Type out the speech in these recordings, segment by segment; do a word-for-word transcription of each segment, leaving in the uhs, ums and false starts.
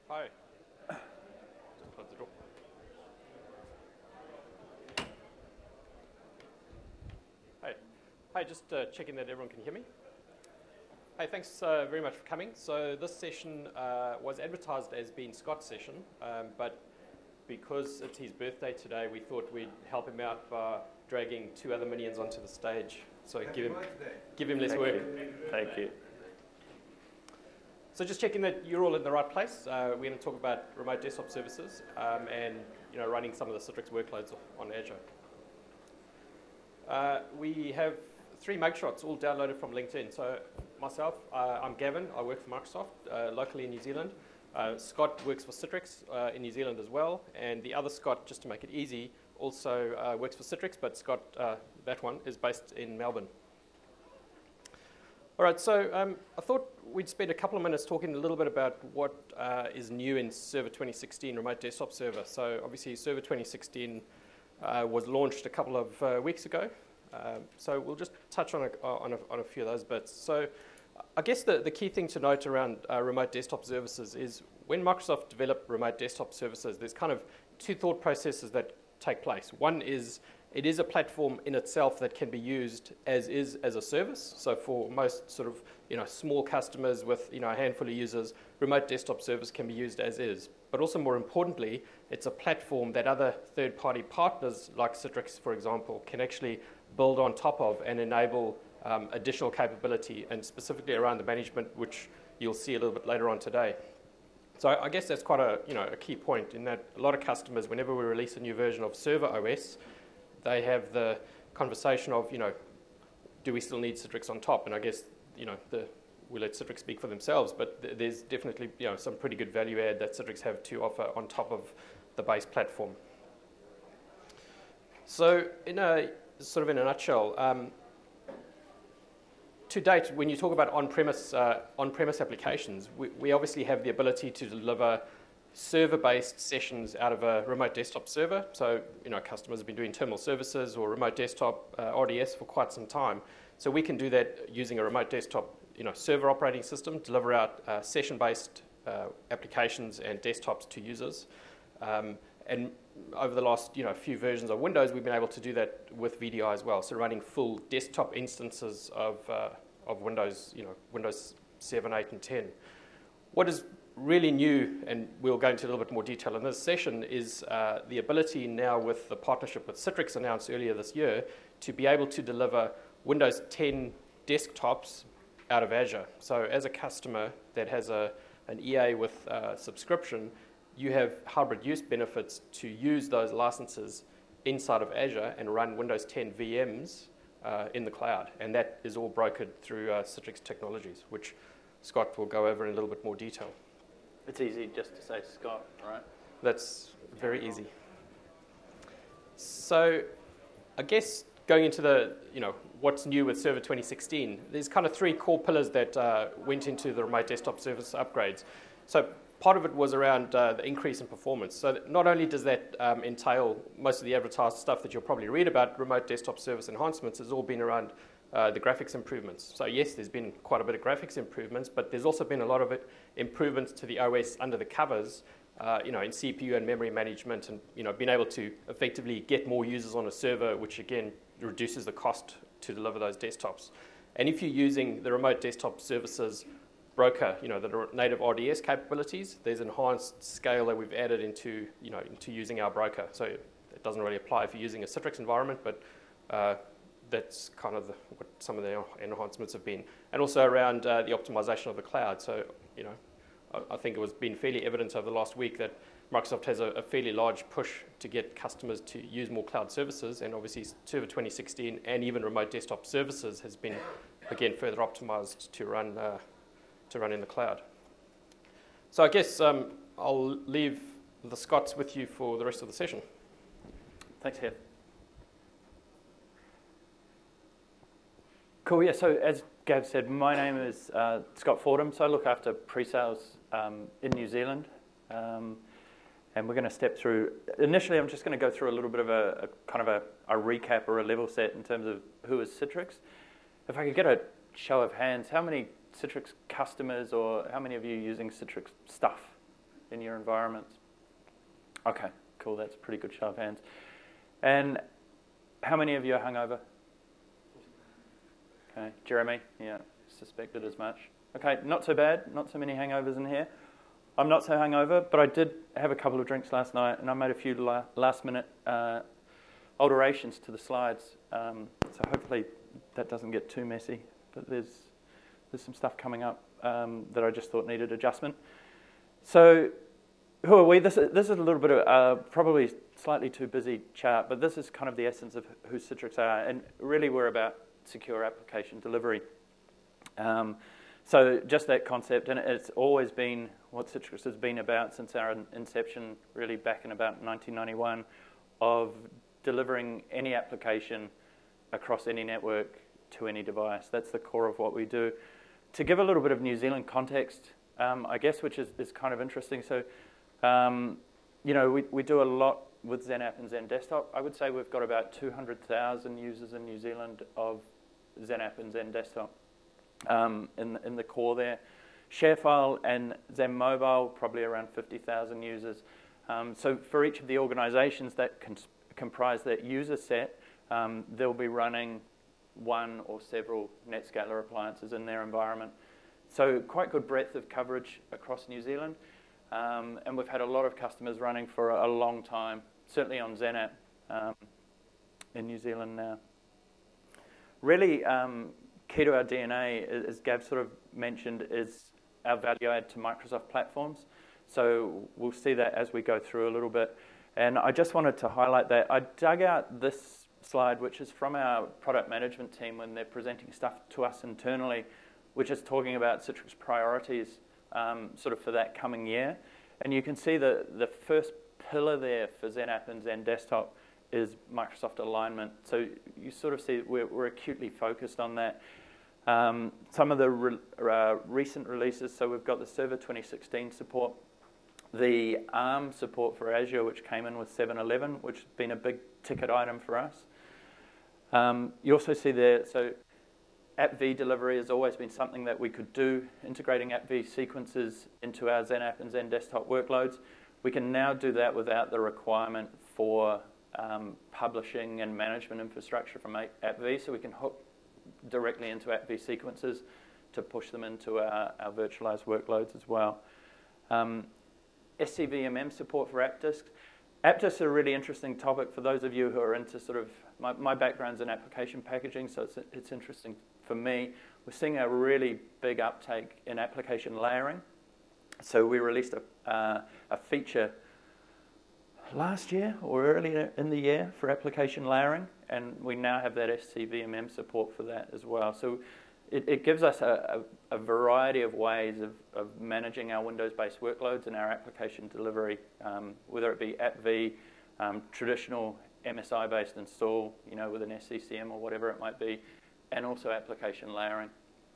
Hi. Just close the door. Hi. Hi, just uh, checking that everyone can hear me. Hey, thanks uh, very much for coming. So this session uh, was advertised as being Scott's session, um, but because it's his birthday today, we thought we'd help him out by dragging two other minions onto the stage. So Happy give him, birthday. give him less Thank work. you. Thank you. So just checking that you're all in the right place. Uh, we're going to talk about remote desktop services um, and you know running some of the Citrix workloads on Azure. Uh, we have three mugshots all downloaded from LinkedIn. So myself, uh, I'm Gavin. I work for Microsoft uh, locally in New Zealand. Uh, Scott works for Citrix uh, in New Zealand as well. And the other Scott, just to make it easy, also uh, works for Citrix, but Scott, uh, that one, is based in Melbourne. All right, so um, I thought we'd spend a couple of minutes talking a little bit about what uh, is new in Server twenty sixteen, Remote Desktop Server. So obviously Server twenty sixteen uh, was launched a couple of uh, weeks ago. Uh, so we'll just touch on a, on, a, on a few of those bits. So I guess the, the key thing to note around uh, remote desktop services is when Microsoft developed remote desktop services, there's kind of two thought processes that take place. One is it is a platform in itself that can be used as is as a service. So for most sort of you know small customers with you know a handful of users, remote desktop service can be used as is. But also more importantly, it's a platform that other third-party partners like Citrix, for example, can actually build on top of and enable um, additional capability, and specifically around the management, which you'll see a little bit later on today. So I guess that's quite a you know a key point in that a lot of customers, whenever we release a new version of Server O S, they have the conversation of, you know, do we still need Citrix on top? And I guess, you know, the, we'll let Citrix speak for themselves, but th there's definitely, you know, some pretty good value add that Citrix have to offer on top of the base platform. So in a, sort of in a nutshell, um, to date, when you talk about on-premise uh, on-premise applications, we, we obviously have the ability to deliver server-based sessions out of a remote desktop server. So, you know, customers have been doing terminal services or remote desktop uh, R D S for quite some time. So we can do that using a remote desktop, you know, server operating system, deliver out uh, session-based uh, applications and desktops to users. Um, and over the last, you know, few versions of Windows, we've been able to do that with V D I as well. So running full desktop instances of uh, of Windows, you know, Windows seven, eight, and ten. What is really new, and we'll go into a little bit more detail in this session, is uh, the ability now with the partnership with Citrix announced earlier this year to be able to deliver Windows ten desktops out of Azure. So as a customer that has a, an E A with uh, subscription, you have hybrid use benefits to use those licenses inside of Azure and run Windows ten V Ms uh, in the cloud. And that is all brokered through uh, Citrix technologies, which Scott will go over in a little bit more detail. It's easy just to say Scott, right? That's very easy. So I guess going into the, you know, what's new with Server twenty sixteen, there's kind of three core pillars that uh, went into the remote desktop service upgrades. So part of it was around uh, the increase in performance. So not only does that um, entail most of the advertised stuff that you'll probably read about remote desktop service enhancements, has all been around Uh, the graphics improvements. So yes, there's been quite a bit of graphics improvements, but there's also been a lot of it improvements to the O S under the covers, uh, you know, in C P U and memory management, and you know, being able to effectively get more users on a server, which again reduces the cost to deliver those desktops. And if you're using the remote desktop services broker, you know, the native R D S capabilities, there's enhanced scale that we've added into, you know, into using our broker. So it doesn't really apply if you're using a Citrix environment, but uh, that's kind of the, what some of the enhancements have been. And also around uh, the optimization of the cloud. So, you know, I, I think it was been fairly evident over the last week that Microsoft has a, a fairly large push to get customers to use more cloud services, and obviously Server twenty sixteen and even remote desktop services has been, again, further optimized to run, uh, to run in the cloud. So I guess um, I'll leave the Scots with you for the rest of the session. Thanks, Kev. Cool, yeah, so as Gav said, my name is uh, Scott Fordham, so I look after pre-sales um, in New Zealand. Um, and we're going to step through, initially I'm just going to go through a little bit of a, a kind of a, a recap or a level set in terms of who is Citrix. If I could get a show of hands, how many Citrix customers or how many of you are using Citrix stuff in your environments? Okay, cool. That's a pretty good show of hands. And how many of you are hungover? Okay, Jeremy? Yeah, suspected as much. Okay, not so bad. Not so many hangovers in here. I'm not so hungover, but I did have a couple of drinks last night, and I made a few la last-minute uh, alterations to the slides. Um, so hopefully that doesn't get too messy. But there's there's some stuff coming up um, that I just thought needed adjustment. So who are we? This is, this is a little bit of uh, probably slightly too busy chart, but this is kind of the essence of who Citrix are, and really we're about secure application delivery. Um, so just that concept, and it's always been what Citrix has been about since our inception, really back in about nineteen ninety-one, of delivering any application across any network to any device. That's the core of what we do. To give a little bit of New Zealand context, um, I guess, which is, is kind of interesting. So, um, you know, we, we do a lot with XenApp and XenDesktop. I would say we've got about two hundred thousand users in New Zealand of XenApp and XenDesktop um, in, in the core there. ShareFile and XenMobile, probably around fifty thousand users. Um, so for each of the organizations that cons comprise that user set, um, they'll be running one or several NetScaler appliances in their environment. So quite good breadth of coverage across New Zealand. Um, and we've had a lot of customers running for a, a long time, certainly on XenApp um, in New Zealand now. Really um, key to our D N A, as Gav sort of mentioned, is our value add to Microsoft platforms. So we'll see that as we go through a little bit. And I just wanted to highlight that. I dug out this slide, which is from our product management team when they're presenting stuff to us internally, which is talking about Citrix priorities um, sort of for that coming year. And you can see the, the first pillar there for XenApp and XenDesktop is Microsoft alignment. So you sort of see we're, we're acutely focused on that. Um, some of the re uh, recent releases, so we've got the Server twenty sixteen support, the ARM support for Azure, which came in with seven eleven, which has been a big ticket item for us. Um, you also see there, so AppV delivery has always been something that we could do, integrating AppV sequences into our XenApp and XenDesktop workloads. We can now do that without the requirement for um, publishing and management infrastructure from AppV, so we can hook directly into AppV sequences to push them into our, our virtualized workloads as well. Um, S C V M M support for AppDisks. AppDisks is a really interesting topic for those of you who are into sort of, my, my background's in application packaging, so it's, it's interesting for me. We're seeing a really big uptake in application layering. So we released a, uh, a feature last year or earlier in the year for application layering, and we now have that S C V M M support for that as well. So it, it gives us a, a, a variety of ways of, of managing our Windows-based workloads and our application delivery, um, whether it be AppV, um, traditional M S I-based install, you know, with an S C C M or whatever it might be, and also application layering.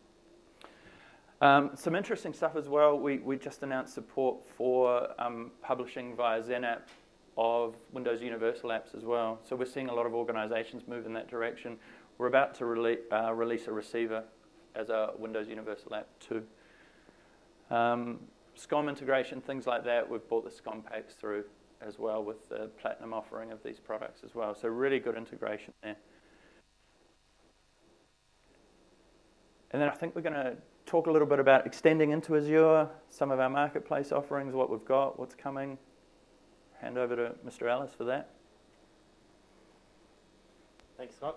Um, some interesting stuff as well. We, we just announced support for um, publishing via XenApp of Windows Universal apps as well. So we're seeing a lot of organizations move in that direction. We're about to rele uh, release a receiver as a Windows Universal app too. Um, SCOM integration, things like that. We've brought the SCOM packs through as well with the Platinum offering of these products as well. So really good integration there. And then I think we're going to talk a little bit about extending into Azure, some of our marketplace offerings, what we've got, what's coming. Hand over to Mister Ellis for that. Thanks, Scott.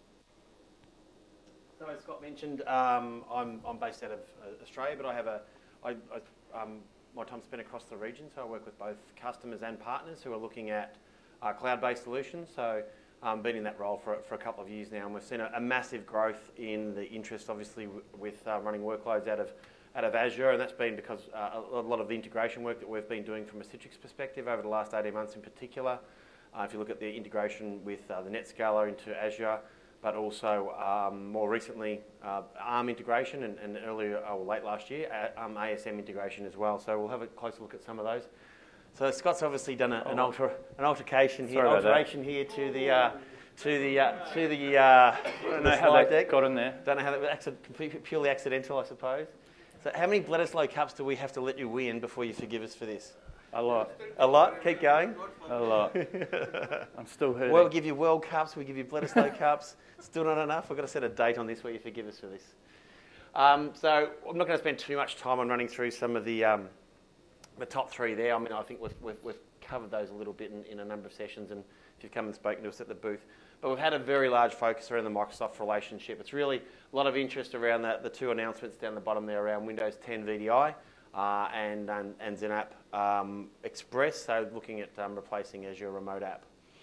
So as Scott mentioned, um, I'm, I'm based out of uh, Australia, but I have a, I, I, um, my time spent across the region, so I work with both customers and partners who are looking at uh, cloud-based solutions. So I've um, been in that role for, for a couple of years now, and we've seen a, a massive growth in the interest, obviously, w with uh, running workloads out of out of Azure, and that's been because uh, a lot of the integration work that we've been doing from a Citrix perspective over the last eighteen months in particular. Uh, if you look at the integration with uh, the NetScaler into Azure, but also um, more recently uh, ARM integration, and, and earlier, or late last year, um, A S M integration as well. So we'll have a closer look at some of those. So Scott's obviously done a, an, alter, an altercation here, alteration here to the uh, to the uh, to the. Uh, I don't know how that deck. got in there. Don't know how that was purely accidental, I suppose. So how many Bledisloe Cups do we have to let you win before you forgive us for this? A lot. A lot? Keep going. A lot. I'm still hurting. We'll give you World Cups, we give you Bledisloe Cups. Still not enough? We've got to set a date on this where you forgive us for this. Um, so I'm not going to spend too much time on running through some of the um, the top three there. I mean, I think we've, we've, we've covered those a little bit in, in a number of sessions, and if you've come and spoken to us at the booth. But we've had a very large focus around the Microsoft relationship. It's really a lot of interest around the, the two announcements down the bottom there around Windows ten V D I uh, and, and, and XenApp um, Express, so looking at um, replacing Azure Remote App.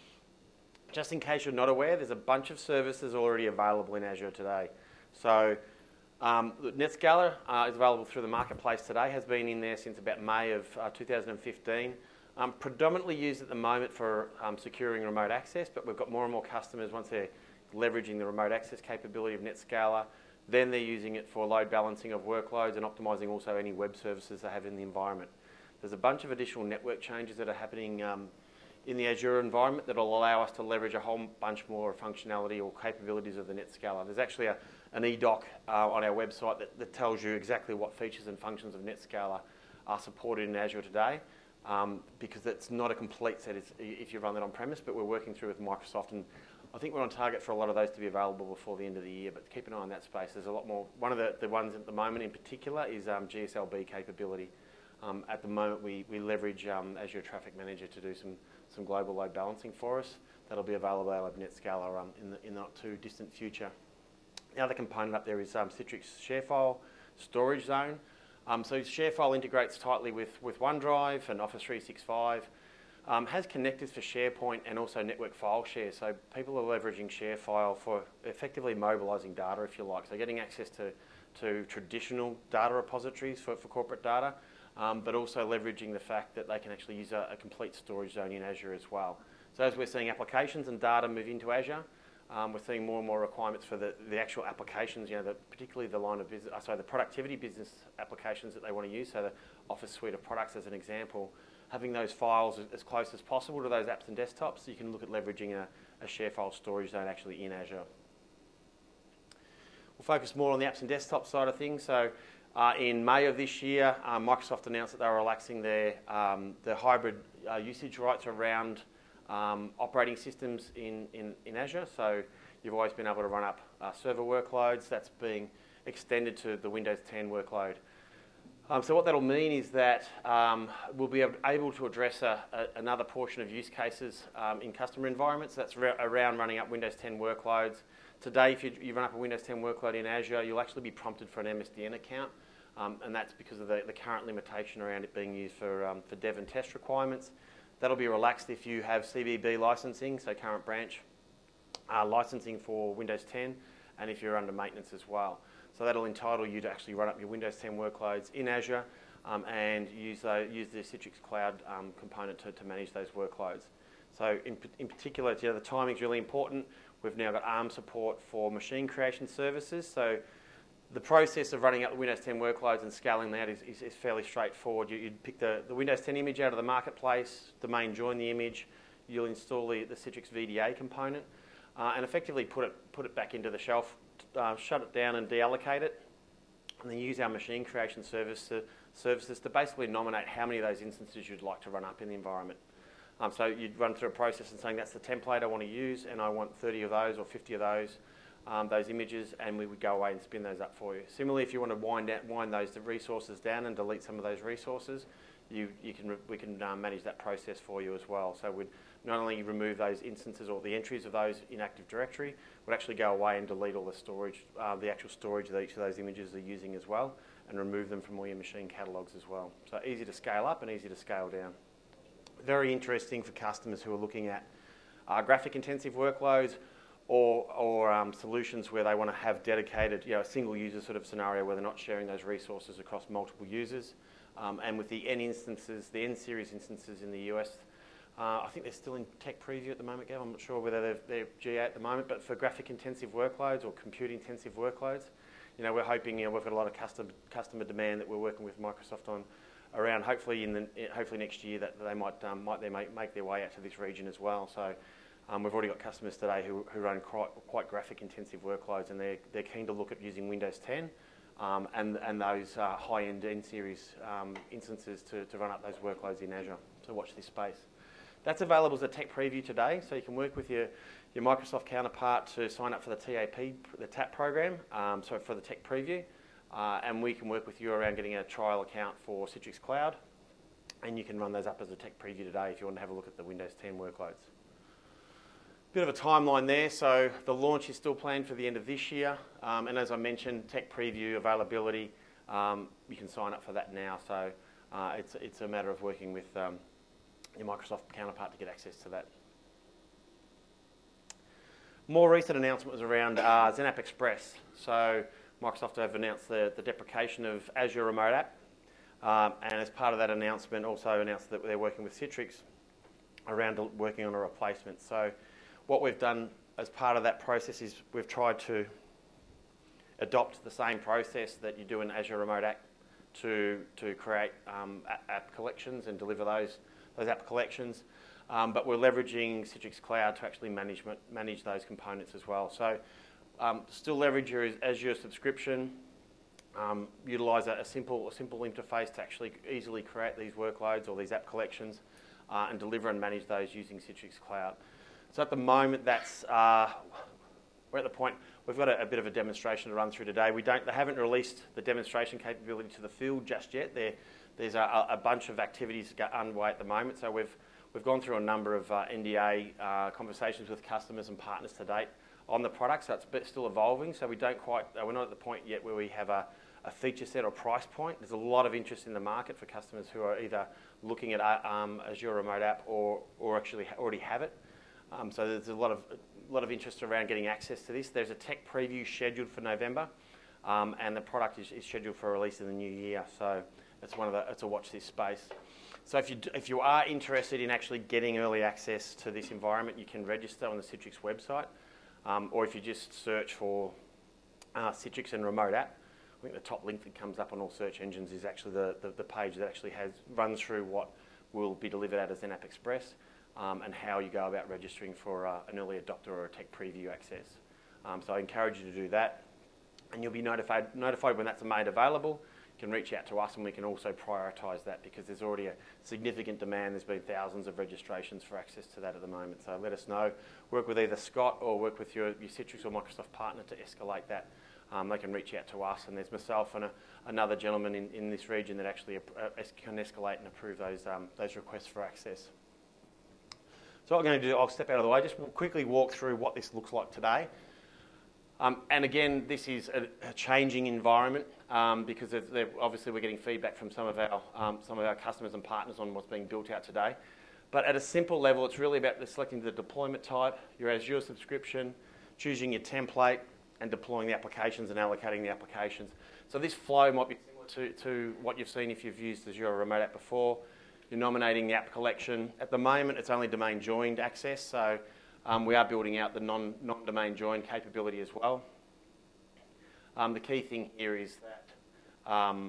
Just in case you're not aware, there's a bunch of services already available in Azure today. So um, NetScaler uh, is available through the marketplace today, has been in there since about May of uh, two thousand fifteen. Um, predominantly used at the moment for um, securing remote access, but we've got more and more customers, once they're leveraging the remote access capability of NetScaler, then they're using it for load balancing of workloads and optimizing also any web services they have in the environment. There's a bunch of additional network changes that are happening um, in the Azure environment that will allow us to leverage a whole bunch more functionality or capabilities of the NetScaler. There's actually a, an e-doc uh, on our website that, that tells you exactly what features and functions of NetScaler are supported in Azure today. Um, because it's not a complete set if you run that on premise, but we're working through with Microsoft, and I think we're on target for a lot of those to be available before the end of the year, but keep an eye on that space. There's a lot more. One of the, the ones at the moment in particular is um, G S L B capability. Um, at the moment, we, we leverage um, Azure Traffic Manager to do some, some global load balancing for us. That'll be available out of NetScaler um, in, the, in the not too distant future. The other component up there is um, Citrix ShareFile Storage Zone. Um, so ShareFile integrates tightly with, with OneDrive and Office three sixty-five, um, has connectors for SharePoint and also network file share. So people are leveraging ShareFile for effectively mobilising data, if you like. So getting access to, to traditional data repositories for, for corporate data, um, but also leveraging the fact that they can actually use a, a complete storage zone in Azure as well. So as we're seeing applications and data move into Azure, Um, we're seeing more and more requirements for the, the actual applications, you know, the, particularly the line of business, uh, sorry, the productivity business applications that they want to use, so the Office suite of products as an example, having those files as, as close as possible to those apps and desktops, so you can look at leveraging a, a ShareFile storage zone actually in Azure. We'll focus more on the apps and desktop side of things. So uh, in May of this year, uh, Microsoft announced that they were relaxing their, um, their hybrid uh, usage rights around Um, operating systems in, in, in Azure. So you've always been able to run up uh, server workloads. That's being extended to the Windows ten workload. Um, so what that'll mean is that um, we'll be able to address a, a, another portion of use cases um, in customer environments. That's around running up Windows ten workloads. Today, if you, you run up a Windows ten workload in Azure, you'll actually be prompted for an M S D N account. Um, and that's because of the, the current limitation around it being used for, um, for dev and test requirements. That'll be relaxed if you have C B B licensing, so current branch uh, licensing for Windows ten, and if you're under maintenance as well. So that'll entitle you to actually run up your Windows ten workloads in Azure um, and use, the, use the Citrix Cloud um, component to, to manage those workloads. So in, in particular, you know, the timing is really important. We've now got ARM support for machine creation services. So the process of running up the Windows ten workloads and scaling that is, is, is fairly straightforward. You, you'd pick the, the Windows ten image out of the marketplace, domain join the image, you'll install the, the Citrix V D A component, uh, and effectively put it, put it back into the shelf, uh, shut it down and deallocate it, and then use our machine creation service to, services to basically nominate how many of those instances you'd like to run up in the environment. Um, so you'd run through a process and saying that's the template I want to use, and I want thirty of those or fifty of those. Um, those images, and we would go away and spin those up for you. Similarly, if you want to wind, out, wind those resources down and delete some of those resources, you, you can we can um, manage that process for you as well. So we'd not only remove those instances or the entries of those in Active Directory, we'd actually go away and delete all the storage, uh, the actual storage that each of those images are using as well, and remove them from all your machine catalogues as well. So easy to scale up and easy to scale down. Very interesting for customers who are looking at uh, graphic-intensive workloads, or, or um, solutions where they want to have dedicated, you know, a single user sort of scenario where they're not sharing those resources across multiple users. Um, and with the N instances, the N series instances in the U S, uh, I think they're still in tech preview at the moment, Gav. I'm not sure whether they're, they're G A at the moment, but for graphic intensive workloads or compute intensive workloads, you know, we're hoping, you know, we've got a lot of custom, customer demand that we're working with Microsoft on around hopefully in the, hopefully next year that they might, um, might they make, make their way out to this region as well. So. Um, we've already got customers today who, who run quite, quite graphic intensive workloads, and they're, they're keen to look at using Windows ten um, and, and those uh, high-end N-series um, instances to, to run up those workloads in Azure. So watch this space. That's available as a tech preview today, so you can work with your, your Microsoft counterpart to sign up for the T A P, the TAP program, um, so for the tech preview, uh, and we can work with you around getting a trial account for Citrix Cloud, and you can run those up as a tech preview today if you want to have a look at the Windows ten workloads. Bit of a timeline there, so the launch is still planned for the end of this year, um, and as I mentioned, tech preview availability, um, you can sign up for that now, so uh, it's, it's a matter of working with um, your Microsoft counterpart to get access to that. More recent announcement was around uh, XenApp Express. So Microsoft have announced the, the deprecation of Azure Remote App, um, and as part of that announcement also announced that they're working with Citrix around working on a replacement. So what we've done as part of that process is we've tried to adopt the same process that you do in Azure Remote App to, to create um, app collections and deliver those those app collections, um, but we're leveraging Citrix Cloud to actually manage, manage those components as well. So um, still leverage your Azure subscription, um, utilise a, a, simple, a simple interface to actually easily create these workloads or these app collections uh, and deliver and manage those using Citrix Cloud. So at the moment, that's, uh, we're at the point, we've got a, a bit of a demonstration to run through today. We don't, they haven't released the demonstration capability to the field just yet. They're, There's a, a bunch of activities underway at the moment, so we've we've gone through a number of uh, N D A uh, conversations with customers and partners to date on the product. So it's still evolving. So we don't quite uh, we're not at the point yet where we have a, a feature set or price point. There's a lot of interest in the market for customers who are either looking at uh, um, Azure Remote App or or actually ha already have it. Um, so there's a lot of a lot of interest around getting access to this. There's a tech preview scheduled for November, um, and the product is, is scheduled for release in the new year. So it's one of the, it's a watch this space. So if you, if you are interested in actually getting early access to this environment, you can register on the Citrix website, um, or if you just search for uh, Citrix and Remote App, I think the top link that comes up on all search engines is actually the, the, the page that actually has runs through what will be delivered out as XenApp Express um, and how you go about registering for uh, an early adopter or a tech preview access. Um, so I encourage you to do that, and you'll be notified, notified when that's made available. Can reach out to us and we can also prioritise that because there's already a significant demand. There's been thousands of registrations for access to that at the moment. So let us know. Work with either Scott or work with your, your Citrix or Microsoft partner to escalate that. Um, they can reach out to us, and there's myself and a, another gentleman in, in this region that actually uh, can escalate and approve those, um, those requests for access. So what I'm going to do, I'll step out of the way, just quickly walk through what this looks like today. Um, and again, this is a, a changing environment um, because obviously we're getting feedback from some of our um, some of our customers and partners on what's being built out today. But at a simple level, it's really about the selecting the deployment type, your Azure subscription, choosing your template, and deploying the applications and allocating the applications. So this flow might be similar to, to what you've seen if you've used Azure Remote App before. You're nominating the app collection. At the moment, it's only domain joined access, so Um, we are building out the non, non-domain join capability as well. Um, the key thing here is that, um,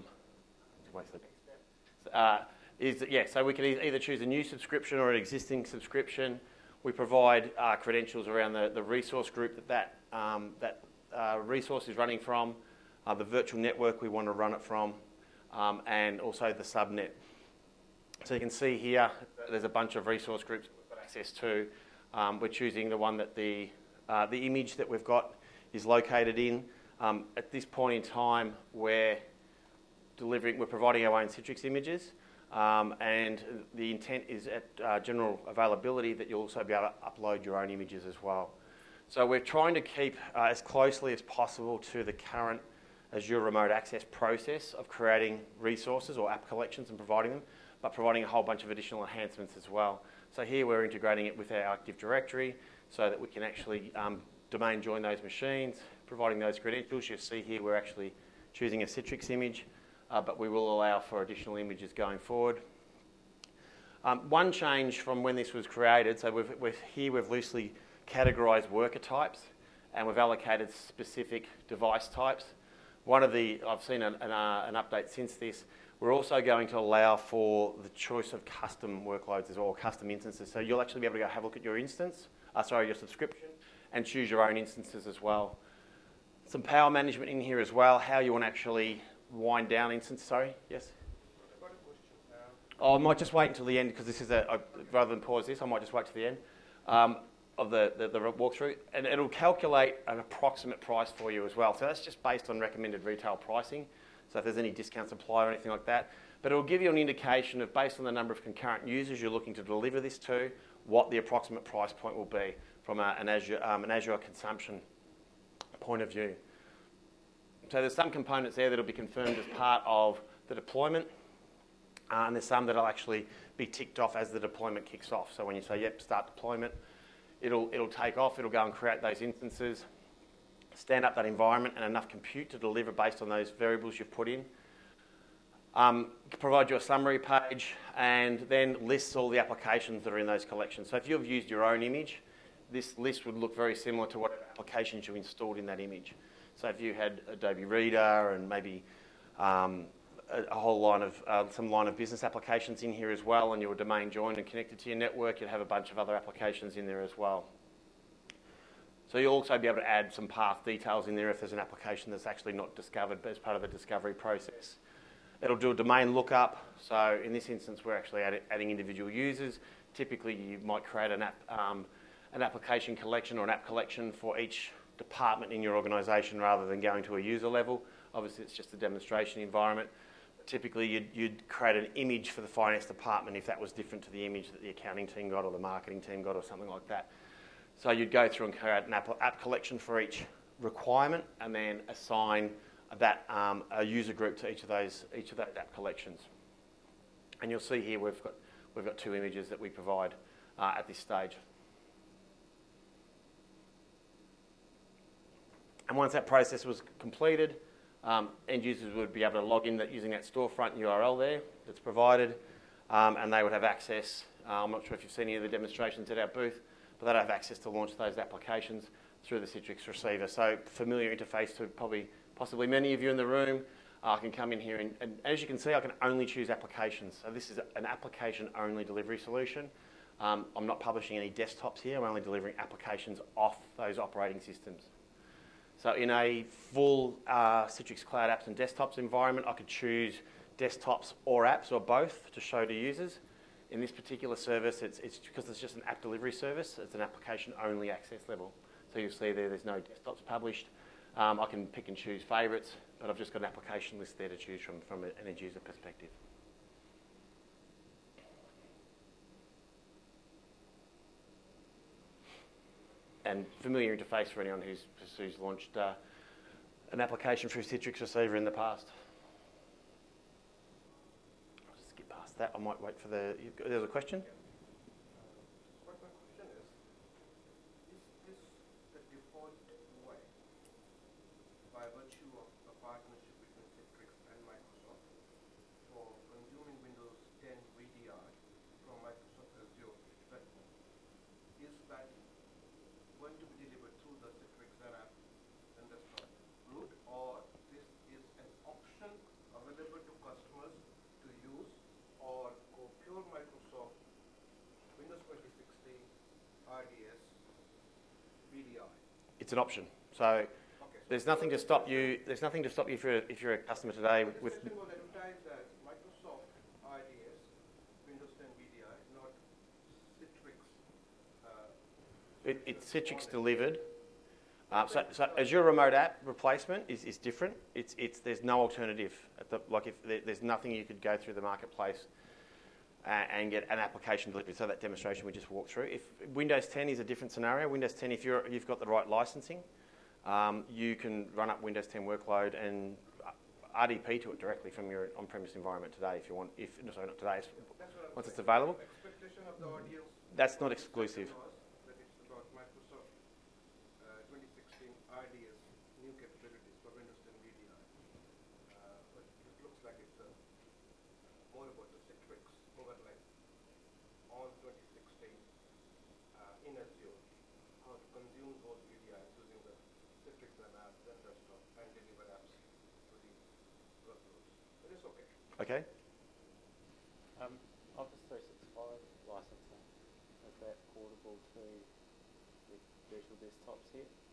uh, is that, yeah, so we can e either choose a new subscription or an existing subscription. We provide uh, credentials around the, the resource group that that, um, that uh, resource is running from, uh, the virtual network we want to run it from, um, and also the subnet. So you can see here, there's a bunch of resource groups we've got access to. Um, we're choosing the one that the, uh, the image that we've got is located in. Um, at this point in time, we're delivering, we're providing our own Citrix images, um, and the intent is at uh, general availability that you'll also be able to upload your own images as well. So we're trying to keep uh, as closely as possible to the current Azure Remote Access process of creating resources or app collections and providing them, but providing a whole bunch of additional enhancements as well. So here we're integrating it with our Active Directory so that we can actually um, domain join those machines, providing those credentials. You'll see here we're actually choosing a Citrix image, uh, but we will allow for additional images going forward. Um, one change from when this was created, so we've, we've, here we've loosely categorised worker types and we've allocated specific device types. One of the, I've seen an, an, uh, an update since this. We're also going to allow for the choice of custom workloads as well, or custom instances. So you'll actually be able to go have a look at your instance, uh, sorry, your subscription, and choose your own instances as well. some power management in here as well, how you want to actually wind down instance. Sorry, yes? I've got a question. Um, Oh, I might just wait until the end because this is a, I, rather than pause this, I might just wait to the end um, of the, the, the walkthrough, and it'll calculate an approximate price for you as well. So that's just based on recommended retail pricing. So if there's any discounts applied or anything like that, but it'll give you an indication of, based on the number of concurrent users you're looking to deliver this to, what the approximate price point will be from a, an, Azure, um, an Azure consumption point of view. So there's some components there that will be confirmed as part of the deployment. Uh, and there's some that will actually be ticked off as the deployment kicks off. So when you say, yep, start deployment, it'll, it'll take off, it'll go and create those instances, stand up that environment and enough compute to deliver based on those variables you've put in. Um, provide you a summary page and then lists all the applications that are in those collections. So if you've used your own image, this list would look very similar to what applications you installed in that image. So if you had Adobe Reader and maybe um, a, a whole line of, uh, some line of business applications in here as well, and you were domain joined and connected to your network, you'd have a bunch of other applications in there as well. So you'll also be able to add some path details in there if there's an application that's actually not discovered as part of the discovery process. It'll do a domain lookup. So in this instance, we're actually add, adding individual users. Typically, you might create an app, um, an application collection or an app collection for each department in your organisation rather than going to a user level. Obviously, it's just a demonstration environment. Typically, you'd, you'd create an image for the finance department if that was different to the image that the accounting team got or the marketing team got or something like that. So you'd go through and create an app, app collection for each requirement and then assign that um, a user group to each of those each of those app collections. And you'll see here we've got we've got two images that we provide uh, at this stage. And once that process was completed, um, end users would be able to log in that using that storefront U R L there that's provided, um, and they would have access. Uh, I'm not sure if you've seen any of the demonstrations at our booth, but they'd have access to launch those applications through the Citrix receiver. So familiar interface to probably possibly many of you in the room. uh, I can come in here and, and as you can see, I can only choose applications. So this is an application-only delivery solution. Um, I'm not publishing any desktops here. I'm only delivering applications off those operating systems. So in a full uh, Citrix Cloud Apps and Desktops environment, I could choose desktops or apps or both to show to users. In this particular service, it's, it's because it's just an app delivery service, it's an application-only access level. So you'll see there, there's no desktops published. Um, I can pick and choose favourites, but I've just got an application list there to choose from from an end user perspective. And familiar interface for anyone who's, who's launched uh, an application through Citrix Receiver in the past. I'll just skip past that. I might wait for the... There's a question? What my question is, is this the default way by virtue of the partnership between Citrix and Microsoft for consuming Windows ten V D I from Microsoft Azure platform? Is that going to be delivered through the Citrix and app and desktop route, or this is an option available to customers to use, or go pure Microsoft Windows twenty sixteen R D S V D I? It's an option. So Okay. So there's nothing to stop you. There's nothing to stop you if you're, if you're a customer today This with... session was advertised as Microsoft R D S Windows ten V D I, not Citrix. Uh, It, it's Citrix delivered. Uh, so, so Azure Remote App replacement is, is different. It's, it's, there's no alternative. At the, like if there, there's nothing you could go through the marketplace and, and get an application delivered. So that demonstration we just walked through. If Windows ten is a different scenario. Windows ten, if you're, you've got the right licensing, um, you can run up Windows ten workload and R D P to it directly from your on-premise environment today. If you want, if no, sorry, not today. that's what I'm Once it's saying. available, Expectation of the audience that's not exclusive. was that it's about Microsoft uh, twenty sixteen R D S new capabilities for Windows ten V D I. Uh, but it looks like it's uh, more about the Citrix overlay on twenty sixteen uh, in Azure, how to consume those V D Is using the Citrix and apps and desktop and deliver apps to these workloads. But it's okay. Okay. Um, Office three sixty-five licensing, is that portable to the virtual desktops here?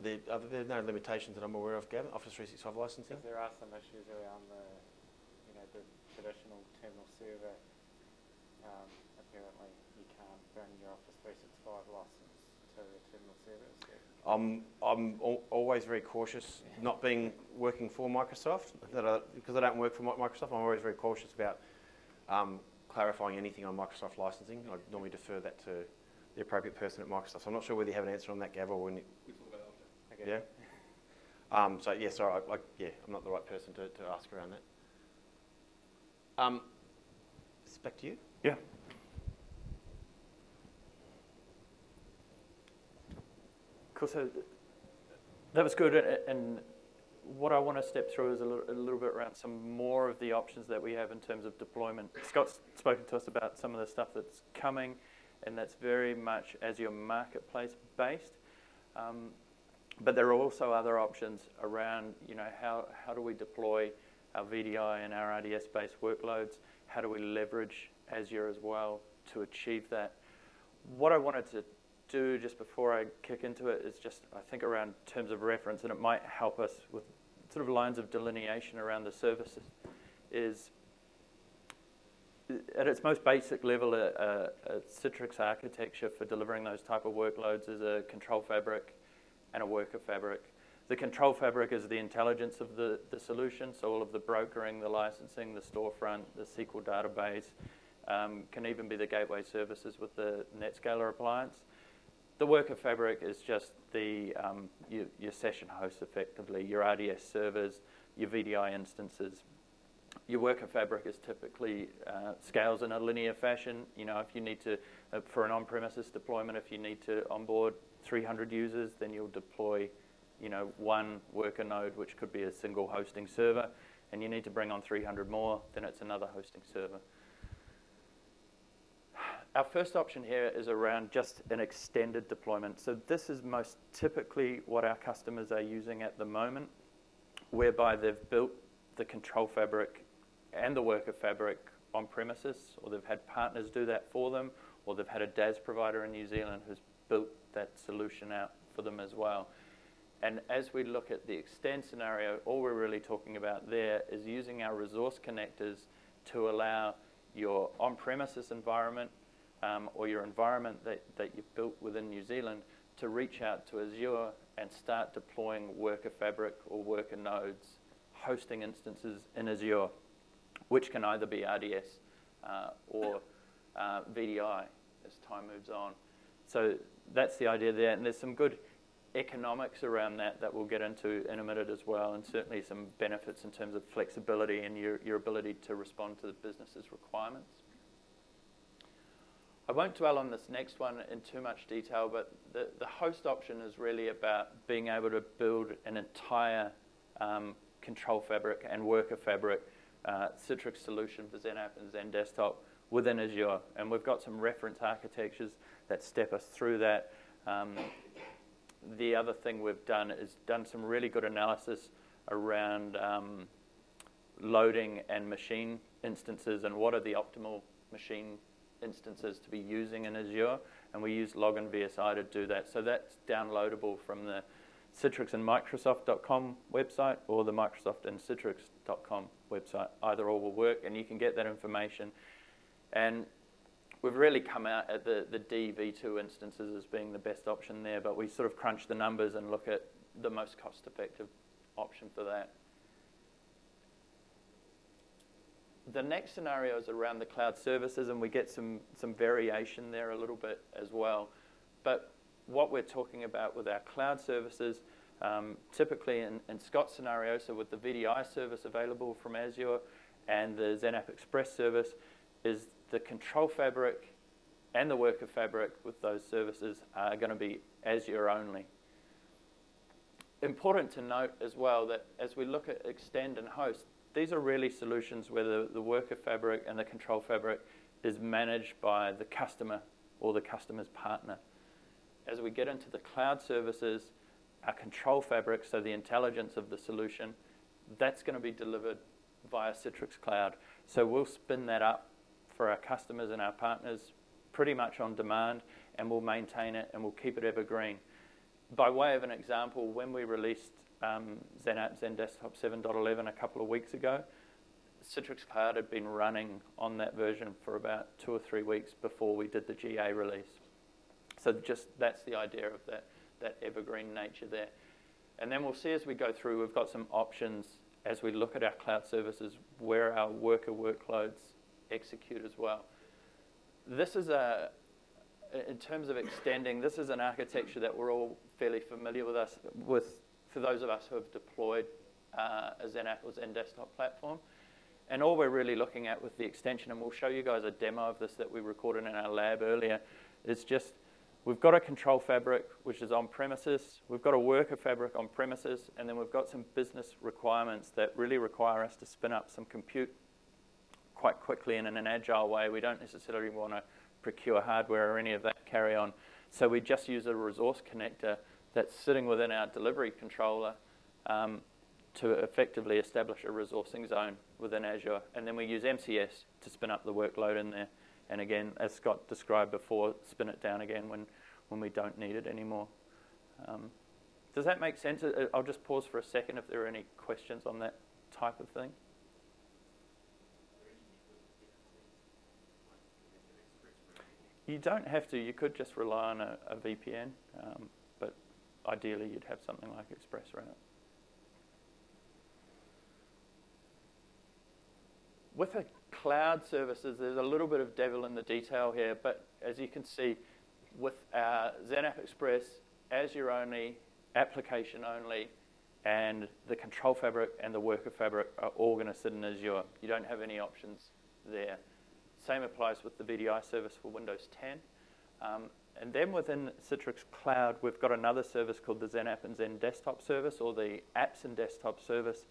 The, are there no limitations that I'm aware of, Gavin? Office three sixty-five licensing? Because there are some issues around the, you know, the traditional terminal server. Um, apparently, you can't bring your Office three sixty-five license to a terminal server. So I'm I'm al always very cautious, not being working for Microsoft, that I, because I don't work for Microsoft. I'm always very cautious about um, clarifying anything on Microsoft licensing. I normally defer that to the appropriate person at Microsoft. So I'm not sure whether you have an answer on that, Gav, or when you, okay. yeah. Um, so yeah, sorry, I, I, yeah, I'm not the right person to, to ask around that. Um, it's back to you. Yeah. Cool. So that was good, and what I want to step through is a little, a little bit around some more of the options that we have in terms of deployment. Scott's spoken to us about some of the stuff that's coming, and that's very much Azure Marketplace based. Um, but there are also other options around, you know, how, how do we deploy our V D I and our R D S-based workloads? How do we leverage Azure as well to achieve that? What I wanted to do just before I kick into it is just, I think, around terms of reference, and it might help us with sort of lines of delineation around the services, is at its most basic level, a, a, a Citrix architecture for delivering those type of workloads is a control fabric and a worker fabric. The control fabric is the intelligence of the, the solution, so all of the brokering, the licensing, the storefront, the S Q L database, um, can even be the gateway services with the NetScaler appliance. The worker fabric is just the um, your, your session hosts, effectively, your R D S servers, your V D I instances. Your worker fabric is typically uh, scales in a linear fashion. You know, if you need to, uh, for an on-premises deployment, if you need to onboard three hundred users, then you'll deploy, you know, one worker node, which could be a single hosting server, and you need to bring on three hundred more, then it's another hosting server. Our first option here is around just an extended deployment. So this is most typically what our customers are using at the moment, whereby they've built the control fabric and the worker fabric on premises, or they've had partners do that for them, or they've had a D A S provider in New Zealand who's built that solution out for them as well. And as we look at the extend scenario, all we're really talking about there is using our resource connectors to allow your on-premises environment um, or your environment that, that you've built within New Zealand to reach out to Azure and start deploying worker fabric or worker nodes, hosting instances in Azure, which can either be R D S uh, or uh, V D I as time moves on. So that's the idea there, and there's some good economics around that that we'll get into in a minute as well, and certainly some benefits in terms of flexibility and your, your ability to respond to the business's requirements. I won't dwell on this next one in too much detail, but the, the host option is really about being able to build an entire um, control fabric and worker fabric uh, Citrix solution for XenApp and XenDesktop within Azure. And we've got some reference architectures that step us through that. Um, the other thing we've done is done some really good analysis around um, loading and machine instances and what are the optimal machine instances to be using in Azure, and we use Login V S I to do that. So that's downloadable from the Citrix and Microsoft dot com website or the Microsoft and Citrix dot com website. Either or will work, and you can get that information. And we've really come out at the, the D V two instances as being the best option there, but we sort of crunch the numbers and look at the most cost-effective option for that. The next scenario is around the cloud services, and we get some, some variation there a little bit as well. But what we're talking about with our cloud services, um, typically in, in Scott's scenario, so with the V D I service available from Azure and the XenApp Express service, is the control fabric and the worker fabric with those services are going to be Azure only. Important to note as well that as we look at extend and host, these are really solutions where the, the worker fabric and the control fabric is managed by the customer or the customer's partner. As we get into the cloud services, our control fabric, so the intelligence of the solution, that's going to be delivered via Citrix Cloud. So we'll spin that up for our customers and our partners pretty much on demand, and we'll maintain it and we'll keep it evergreen. by way of an example, when we released um, XenApp, XenDesktop seven point eleven a couple of weeks ago, Citrix Cloud had been running on that version for about two or three weeks before we did the G A release. So just that's the idea of that, that evergreen nature there. And then we'll see as we go through, we've got some options as we look at our cloud services where our worker workloads execute as well. This is a, in terms of extending, this is an architecture that we're all fairly familiar with us, with for those of us who have deployed uh, a XenApp or XenDesktop platform. And all we're really looking at with the extension, and we'll show you guys a demo of this that we recorded in our lab earlier, is just we've got a control fabric, which is on premises. We've got a worker fabric on premises, and then we've got some business requirements that really require us to spin up some compute quite quickly and in an agile way. We don't necessarily want to procure hardware or any of that carry on. So we just use a resource connector that's sitting within our delivery controller um, to effectively establish a resourcing zone within Azure. And then we use M C S to spin up the workload in there. And again, as Scott described before, spin it down again when, when we don't need it anymore. Um, does that make sense? I'll just pause for a second if there are any questions on that type of thing. You don't have to. You could just rely on a, a V P N, um, but ideally you'd have something like ExpressRoute. With the cloud services, there's a little bit of devil in the detail here, but as you can see, with our XenApp Express, Azure only, application only, and the control fabric and the worker fabric are all going to sit in Azure. You don't have any options there. Same applies with the V D I service for Windows ten. Um, and then within Citrix Cloud, we've got another service called the XenApp and XenDesktop service, or the Apps and Desktop service.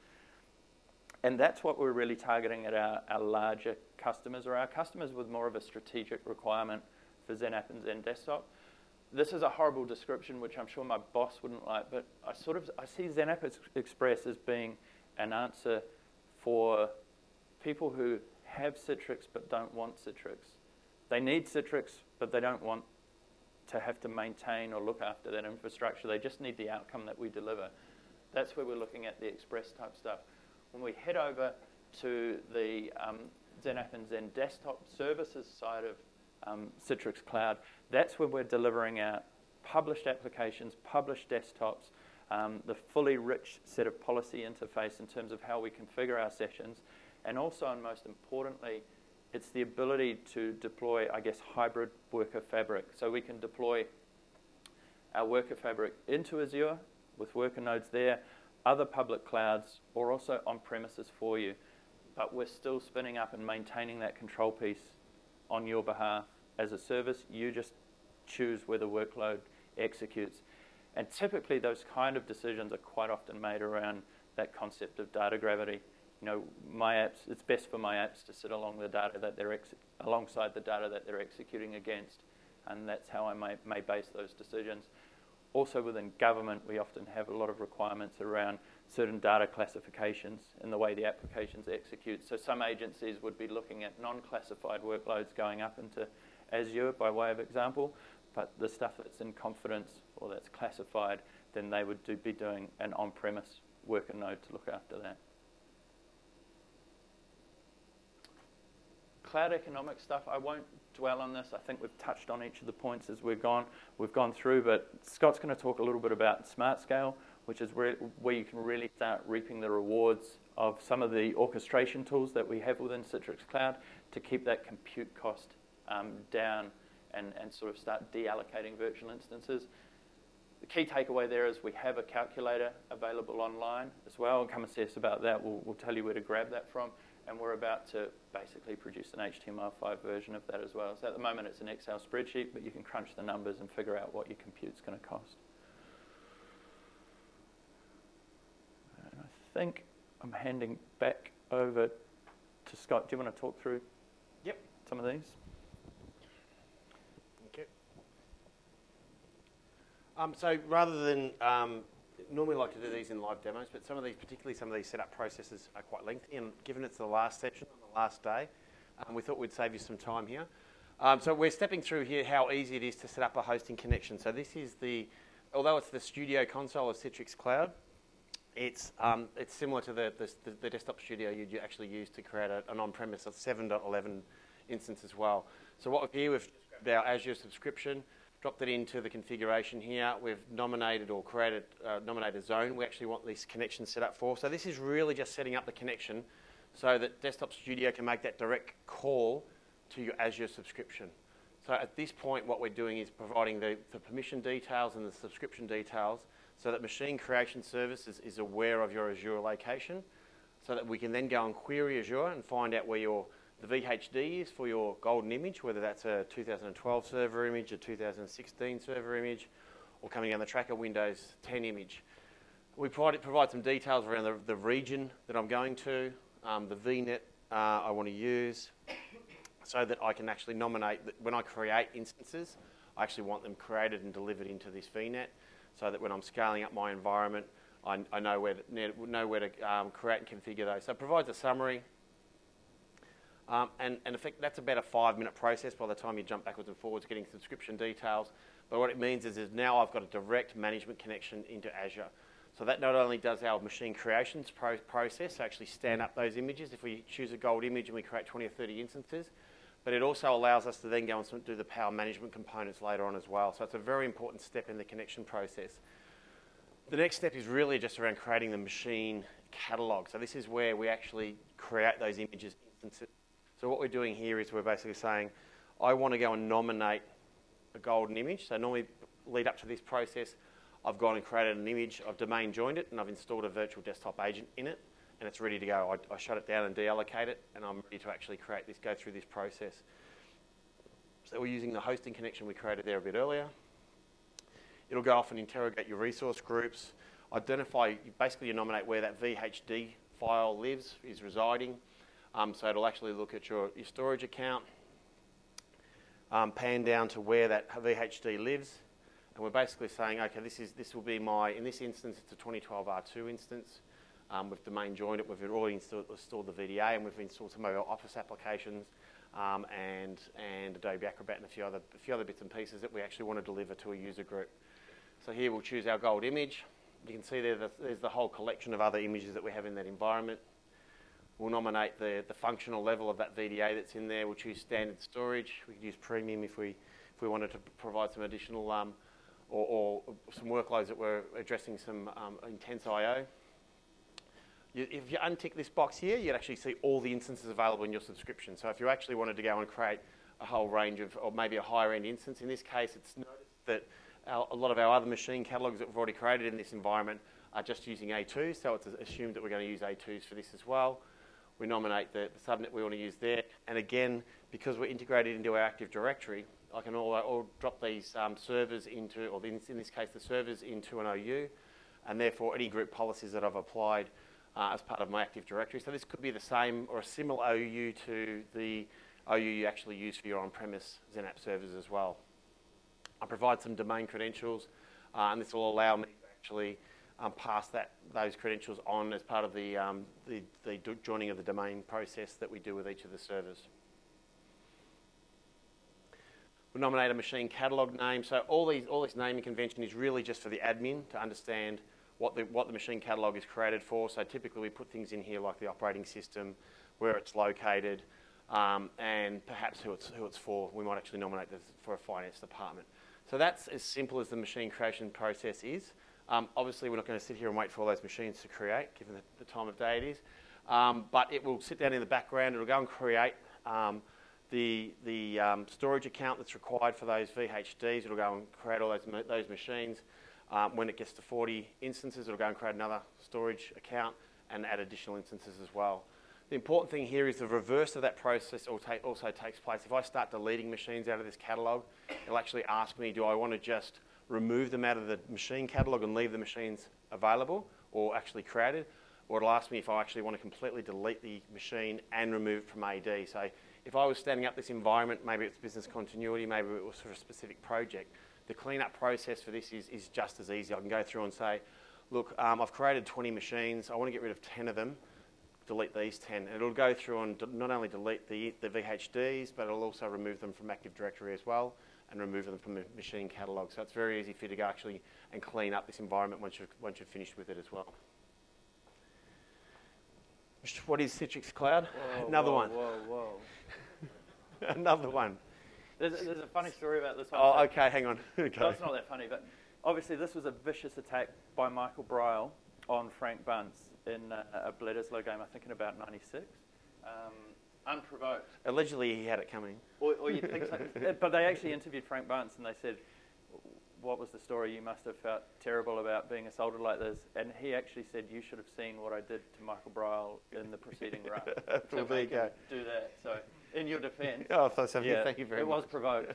And that's what we're really targeting at our, our larger customers, or our customers with more of a strategic requirement for XenApp and XenDesktop. This is a horrible description, which I'm sure my boss wouldn't like, but I sort of I see XenApp Express as being an answer for people who have Citrix but don't want Citrix. They need Citrix, but they don't want to have to maintain or look after that infrastructure. They just need the outcome that we deliver. That's where we're looking at the Express type stuff. When we head over to the um, XenApp and XenDesktop services side of um, Citrix Cloud, that's where we're delivering our published applications, published desktops, um, the fully rich set of policy interface in terms of how we configure our sessions, and also, and most importantly, it's the ability to deploy, I guess, hybrid worker fabric. So we can deploy our worker fabric into Azure with worker nodes there, other public clouds, or also on premises for you. But we're still spinning up and maintaining that control piece on your behalf as a service. You just choose where the workload executes. And typically those kind of decisions are quite often made around that concept of data gravity. You know, my apps, it's best for my apps to sit along the data that they're ex alongside the data that they're executing against. And that's how I may, may base those decisions. Also within government, we often have a lot of requirements around certain data classifications in the way the applications execute. So some agencies would be looking at non-classified workloads going up into Azure by way of example, but the stuff that's in confidence or that's classified, then they would do, be doing an on-premise worker node to look after that. Cloud economic stuff, I won't dwell on this. I think we've touched on each of the points as we've gone, we've gone through, but Scott's going to talk a little bit about Smart Scale, which is where, where you can really start reaping the rewards of some of the orchestration tools that we have within Citrix Cloud to keep that compute cost um, down and, and sort of start deallocating virtual instances. The key takeaway there is we have a calculator available online as well, and come and see us about that. We'll, we'll tell you where to grab that from. And we're about to basically produce an H T M L five version of that as well. So at the moment it's an Excel spreadsheet, but you can crunch the numbers and figure out what your compute's going to cost. And I think I'm handing back over to Scott. Do you want to talk through yep. some of these? Okay. Um, so rather than um, normally like to do these in live demos, but some of these, particularly some of these setup processes, are quite lengthy. And given it's the last session on the last day, um, we thought we'd save you some time here. Um, so we're stepping through here how easy it is to set up a hosting connection. So this is the although it's the Studio console of Citrix Cloud, it's, um, it's similar to the, the, the desktop studio you'd actually use to create a, an on-premise seven point eleven instance as well. So what we've here, we've grabbed our Azure subscription, dropped it into the configuration here. We've nominated or created, uh, nominated a zone we actually want these connections set up for. So this is really just setting up the connection so that Desktop Studio can make that direct call to your Azure subscription. So at this point, what we're doing is providing the, the permission details and the subscription details so that Machine Creation Services is aware of your Azure location, so that we can then go and query Azure and find out where your the V H D is for your golden image, whether that's a two thousand twelve server image, a two thousand sixteen server image, or coming down the track, a Windows ten image. We provide, provide some details around the, the region that I'm going to, um, the V net uh, I want to use, so that I can actually nominate, that when I create instances, I actually want them created and delivered into this V net, so that when I'm scaling up my environment, I, I know where to, know where to um, create and configure those. So it provides a summary. Um, and, and in fact, that's about a five-minute process by the time you jump backwards and forwards, getting subscription details. But what it means is, is now I've got a direct management connection into Azure. So that not only does our machine creations pro process, so actually stand up those images if we choose a gold image and we create twenty or thirty instances, but it also allows us to then go and do the power management components later on as well. So it's a very important step in the connection process. The next step is really just around creating the machine catalog. So this is where we actually create those images instances. So what we're doing here is we're basically saying, I want to go and nominate a golden image. So normally lead up to this process, I've gone and created an image, I've domain joined it, and I've installed a virtual desktop agent in it, and it's ready to go. I, I shut it down and deallocate it, and I'm ready to actually create this, go through this process. So we're using the hosting connection we created there a bit earlier. It'll go off and interrogate your resource groups, identify, basically you nominate where that V H D file lives, is residing. Um, so it'll actually look at your, your storage account, um, pan down to where that V H D lives, and we're basically saying, okay, this is this will be my, in this instance, it's a twenty twelve R two instance. Um, we've domain joined it, we've already installed, installed the V D A, and we've installed some of our Office applications, um, and and Adobe Acrobat and a few other a few other bits and pieces that we actually want to deliver to a user group. So here we'll choose our gold image. You can see there the, there's the whole collection of other images that we have in that environment. We'll nominate the, the functional level of that V D A that's in there. We'll choose standard storage. We could use premium if we if we wanted to provide some additional um, or, or some workloads that were addressing some um, intense I O. You, if you untick this box here, you'd actually see all the instances available in your subscription. So if you actually wanted to go and create a whole range of, or maybe a higher end instance, in this case, it's noticed that our, a lot of our other machine catalogs that we've already created in this environment are just using A two, so it's assumed that we're going to use A twos for this as well. We nominate the, the subnet we want to use there. And again, because we're integrated into our Active Directory, I can all, all drop these um, servers into, or in, in this case, the servers into an O U, and therefore any group policies that I've applied uh, as part of my Active Directory. So this could be the same or a similar O U to the O U you actually use for your on-premise XenApp servers as well. I provide some domain credentials, uh, and this will allow me to actually Um, pass that, those credentials on as part of the, um, the, the joining of the domain process that we do with each of the servers. We'll nominate a machine catalog name. So all these, all this naming convention is really just for the admin to understand what the, what the machine catalog is created for. So typically we put things in here like the operating system, where it's located, um, and perhaps who it's, who it's for. We might actually nominate this for a finance department. So that's as simple as the machine creation process is. Um, obviously, we're not going to sit here and wait for all those machines to create, given the, the time of day it is. Um, but it will sit down in the background. It'll go and create um, the, the um, storage account that's required for those V H Ds. It'll go and create all those, those machines. Um, when it gets to forty instances, it'll go and create another storage account and add additional instances as well. The important thing here is the reverse of that process also takes place. If I start deleting machines out of this catalogue, it'll actually ask me, do I want to just remove them out of the machine catalog and leave the machines available or actually created, or it'll ask me if I actually want to completely delete the machine and remove it from A D. So if I was standing up this environment, maybe it's business continuity, maybe it was for a specific project, the cleanup process for this is, is just as easy. I can go through and say, look, um, I've created twenty machines, I want to get rid of ten of them, delete these ten. And it'll go through and not only delete the, the V H Ds, but it'll also remove them from Active Directory as well, and remove them from the machine catalogue. So it's very easy for you to go actually and clean up this environment once you've, once you've finished with it as well. What is Citrix Cloud? Whoa, Another whoa, one. Whoa, whoa. Another one. There's, there's a funny story about this one. Oh, So- okay, hang on. Okay. No, it's not that funny, but obviously this was a vicious attack by Michael Bryle on Frank Bunce in uh, a Bledisloe game, I think in about ninety-six. Um, unprovoked. Allegedly, he had it coming. Or, or you'd think so. Uh, But they actually interviewed Frank Bunce and they said, what was the story? You must have felt terrible about being assaulted like this. And he actually said, you should have seen what I did to Michael Bryle in the preceding round. Well, to there you make him go. do that. So in your defence, Oh, so, so yeah, thank you very it much. was provoked.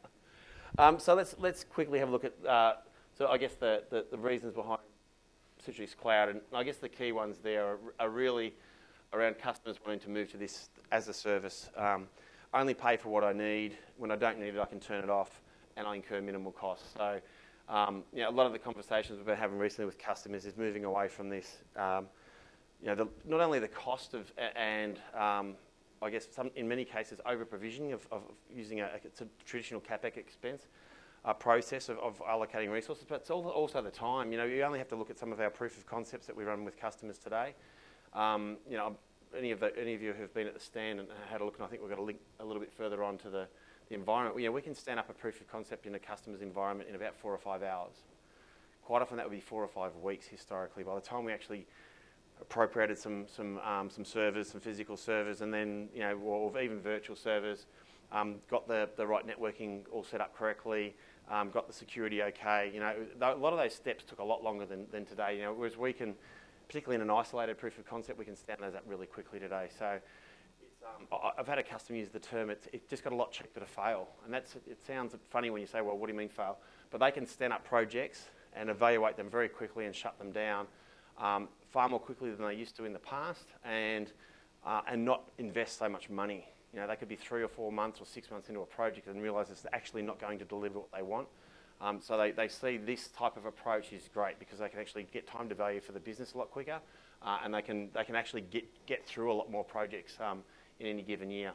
Um, so let's let's quickly have a look at. Uh, so I guess the, the, the reasons behind Citrix Cloud, and I guess the key ones there are, are really around customers wanting to move to this as a service. Um, only pay for what I need. When I don't need it, I can turn it off, and I incur minimal costs. So, um, you know, a lot of the conversations we've been having recently with customers is moving away from this. Um, you know, the, not only the cost of and um, I guess some, in many cases, over-provisioning of, of using a, it's a traditional CapEx expense uh, process of, of allocating resources, but it's also the time. You know, you only have to look at some of our proof of concepts that we run with customers today. Um, you know, any of the, any of you who have been at the stand and had a look, and I think we've got a link a little bit further on to the, the environment. You know, we can stand up a proof of concept in a customer's environment in about four or five hours. Quite often that would be four or five weeks historically. By the time we actually appropriated some some um, some servers, some physical servers, and then you know, or even virtual servers. Um, got the the right networking all set up correctly. Um, got the security okay. You know, a lot of those steps took a lot longer than than today. You know, whereas we can, particularly in an isolated proof of concept, we can stand those up really quickly today. So, it's, um, I've had a customer use the term. It's it just got a lot cheaper to fail, and that's it sounds funny when you say, well, what do you mean fail? But they can stand up projects and evaluate them very quickly and shut them down. Um, far more quickly than they used to in the past, and uh, and not invest so much money. You know, they could be three or four months or six months into a project and realise it's actually not going to deliver what they want. Um, so they, they see this type of approach is great because they can actually get time to value for the business a lot quicker, uh, and they can they can actually get get through a lot more projects um, in any given year.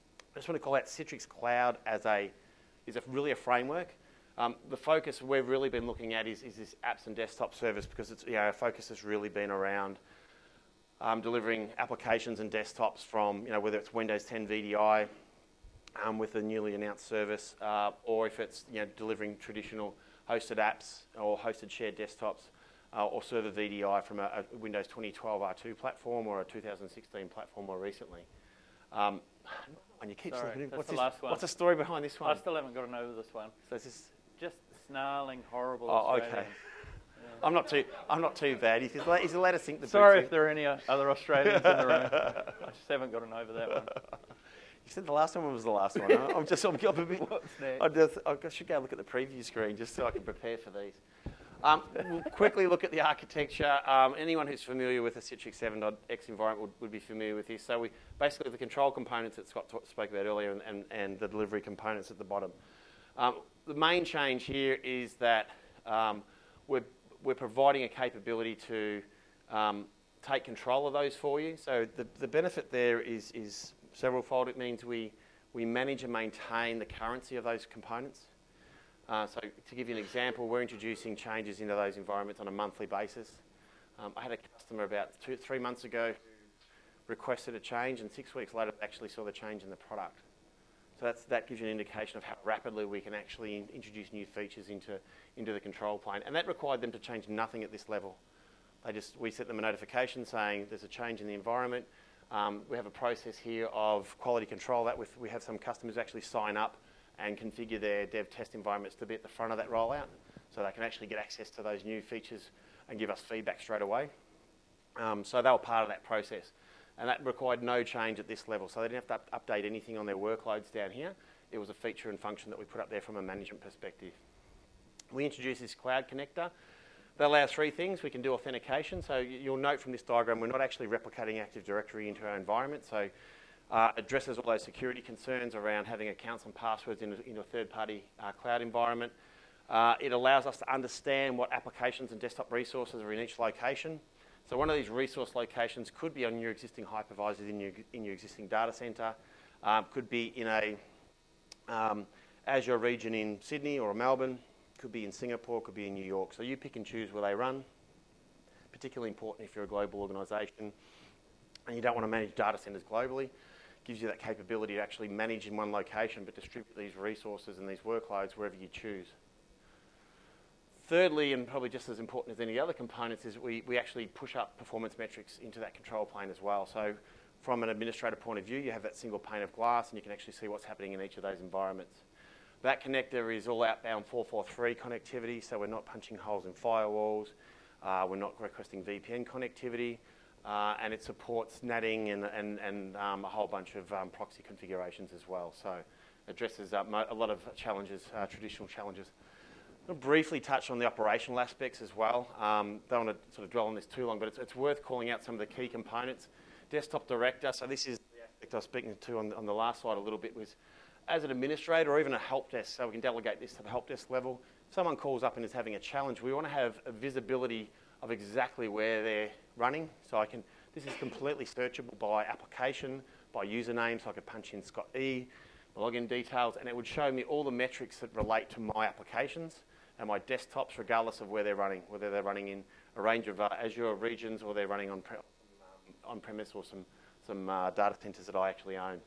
I just want to call out Citrix Cloud as a is a, really a framework. Um, the focus we've really been looking at is, is this apps and desktop service because it's, you know, our focus has really been around um, delivering applications and desktops from, you know, whether it's Windows ten V D I um, with the newly announced service, uh, or if it's, you know, delivering traditional hosted apps or hosted shared desktops, uh, or server V D I from a, a Windows twenty twelve R two platform or a two thousand sixteen platform more recently. Um, and you keep Sorry, looking, that's what's, the this, last one. what's the story behind this one? I still haven't gotten over this one. So this is, Just snarling, horrible. oh, Australians. okay. I'm not too. I'm not too bad. He's allowed, he's allowed to sink the boots Sorry in. if there are any uh, other Australians in the room. I just haven't gotten over that one. You said the last one was the last one. Huh? I'm just. I'm, I'm a bit. What's next? I, just, I should go look at the preview screen just so I can prepare for these. Um, we'll quickly look at the architecture. Um, anyone who's familiar with the Citrix seven dot x environment would, would be familiar with this. So we basically the control components that Scott talk, spoke about earlier, and, and, and the delivery components at the bottom. Um, the main change here is that um, we're we're providing a capability to um, take control of those for you. So the, the benefit there is, is several-fold. It means we, we manage and maintain the currency of those components. Uh, so to give you an example, we're introducing changes into those environments on a monthly basis. Um, I had a customer about two, three months ago who requested a change, and six weeks later actually saw the change in the product. So that's, that gives you an indication of how rapidly we can actually in, introduce new features into, into the control plane. And that required them to change nothing at this level. They just, we sent them a notification saying there's a change in the environment. Um, we have a process here of quality control. That with, we have some customers actually sign up and configure their dev test environments to be at the front of that rollout, so they can actually get access to those new features and give us feedback straight away. Um, so they were part of that process. And that required no change at this level. So they didn't have to up update anything on their workloads down here. It was a feature and function that we put up there from a management perspective. We introduced this cloud connector. That allows three things. We can do authentication. So you'll note from this diagram, we're not actually replicating Active Directory into our environment. So uh, addresses all those security concerns around having accounts and passwords in a, in a third-party uh, cloud environment. Uh, it allows us to understand what applications and desktop resources are in each location. So one of these resource locations could be on your existing hypervisors in your, in your existing data center, um, could be in a, um, Azure region in Sydney or Melbourne, could be in Singapore, could be in New York. So you pick and choose where they run. Particularly important if you're a global organisation and you don't want to manage data centres globally. Gives you that capability to actually manage in one location but distribute these resources and these workloads wherever you choose. Thirdly, and probably just as important as any other components, is we, we actually push up performance metrics into that control plane as well. So from an administrator point of view, you have that single pane of glass and you can actually see what's happening in each of those environments. That connector is all outbound four four three connectivity, so we're not punching holes in firewalls, uh, we're not requesting V P N connectivity, uh, and it supports NATing and, and, and um, a whole bunch of um, proxy configurations as well. So addresses uh, a lot of challenges, uh, traditional challenges. I'll briefly touch on the operational aspects as well. Um, don't want to sort of dwell on this too long, but it's, it's worth calling out some of the key components. Desktop Director, so this is the aspect I was speaking to on, on the last slide a little bit, was as an administrator or even a help desk, so we can delegate this to the help desk level. If someone calls up and is having a challenge, we want to have a visibility of exactly where they're running. So I can, this is completely searchable by application, by username, so I could punch in Scott E, my login details, and it would show me all the metrics that relate to my applications and my desktops, regardless of where they're running, whether they're running in a range of uh, Azure regions or they're running on pre um, on-premise or some, some uh, data centers that I actually own.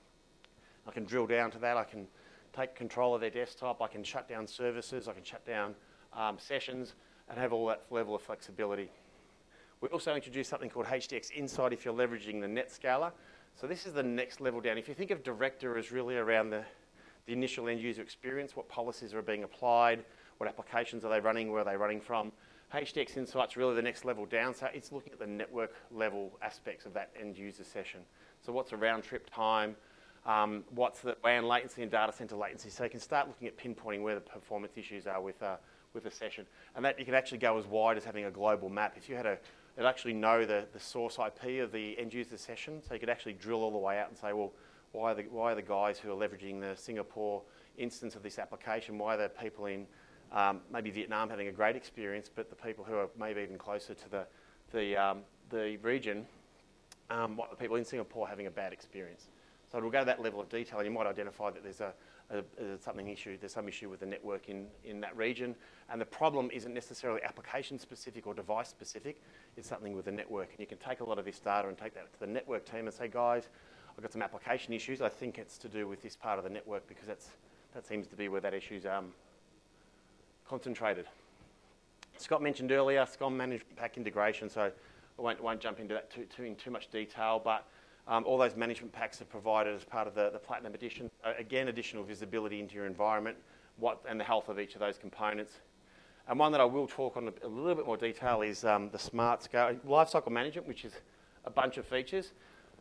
I can drill down to that. I can take control of their desktop. I can shut down services. I can shut down um, sessions and have all that level of flexibility. We also introduced something called H D X Insight if you're leveraging the NetScaler. So this is the next level down. If you think of Director as really around the, the initial end user experience, what policies are being applied, what applications are they running, where are they running from, H D X Insight's really the next level down. So it's looking at the network level aspects of that end user session. So what's the round trip time? Um, what's the W A N latency and data center latency? So you can start looking at pinpointing where the performance issues are with, uh, with a session. And that you can actually go as wide as having a global map. If you had a, it'd actually know the, the source I P of the end user session, so you could actually drill all the way out and say, well, why are the, why are the guys who are leveraging the Singapore instance of this application, why are the people in um, maybe Vietnam having a great experience, but the people who are maybe even closer to the, the, um, the region, um, what the people in Singapore having a bad experience. So it'll go to that level of detail, and you might identify that there's a, a, a something issue, there's some issue with the network in, in that region, and the problem isn't necessarily application specific or device specific, it's something with the network. And you can take a lot of this data and take that to the network team and say, guys, I've got some application issues, I think it's to do with this part of the network because that's, that seems to be where that issue's um, concentrated. Scott mentioned earlier, SCOM management pack integration, so I won't, won't jump into that too, too, in too much detail, but Um, all those management packs are provided as part of the, the Platinum Edition. Uh, again, additional visibility into your environment what, and the health of each of those components. And one that I will talk on a, a little bit more detail is um, the Smart Scale Lifecycle Management, which is a bunch of features,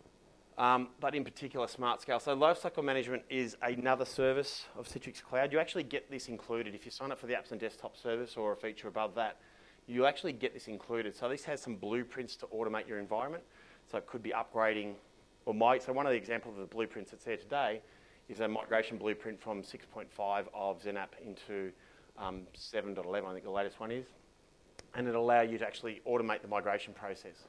um, but in particular Smart Scale. So Lifecycle Management is another service of Citrix Cloud. You actually get this included. If you sign up for the Apps and Desktop service or a feature above that, you actually get this included. So this has some blueprints to automate your environment. So it could be upgrading Or my, so one of the examples of the blueprints that's there today is a migration blueprint from six point five of XenApp into um, seven point eleven, I think the latest one is. And it'll allow you to actually automate the migration process.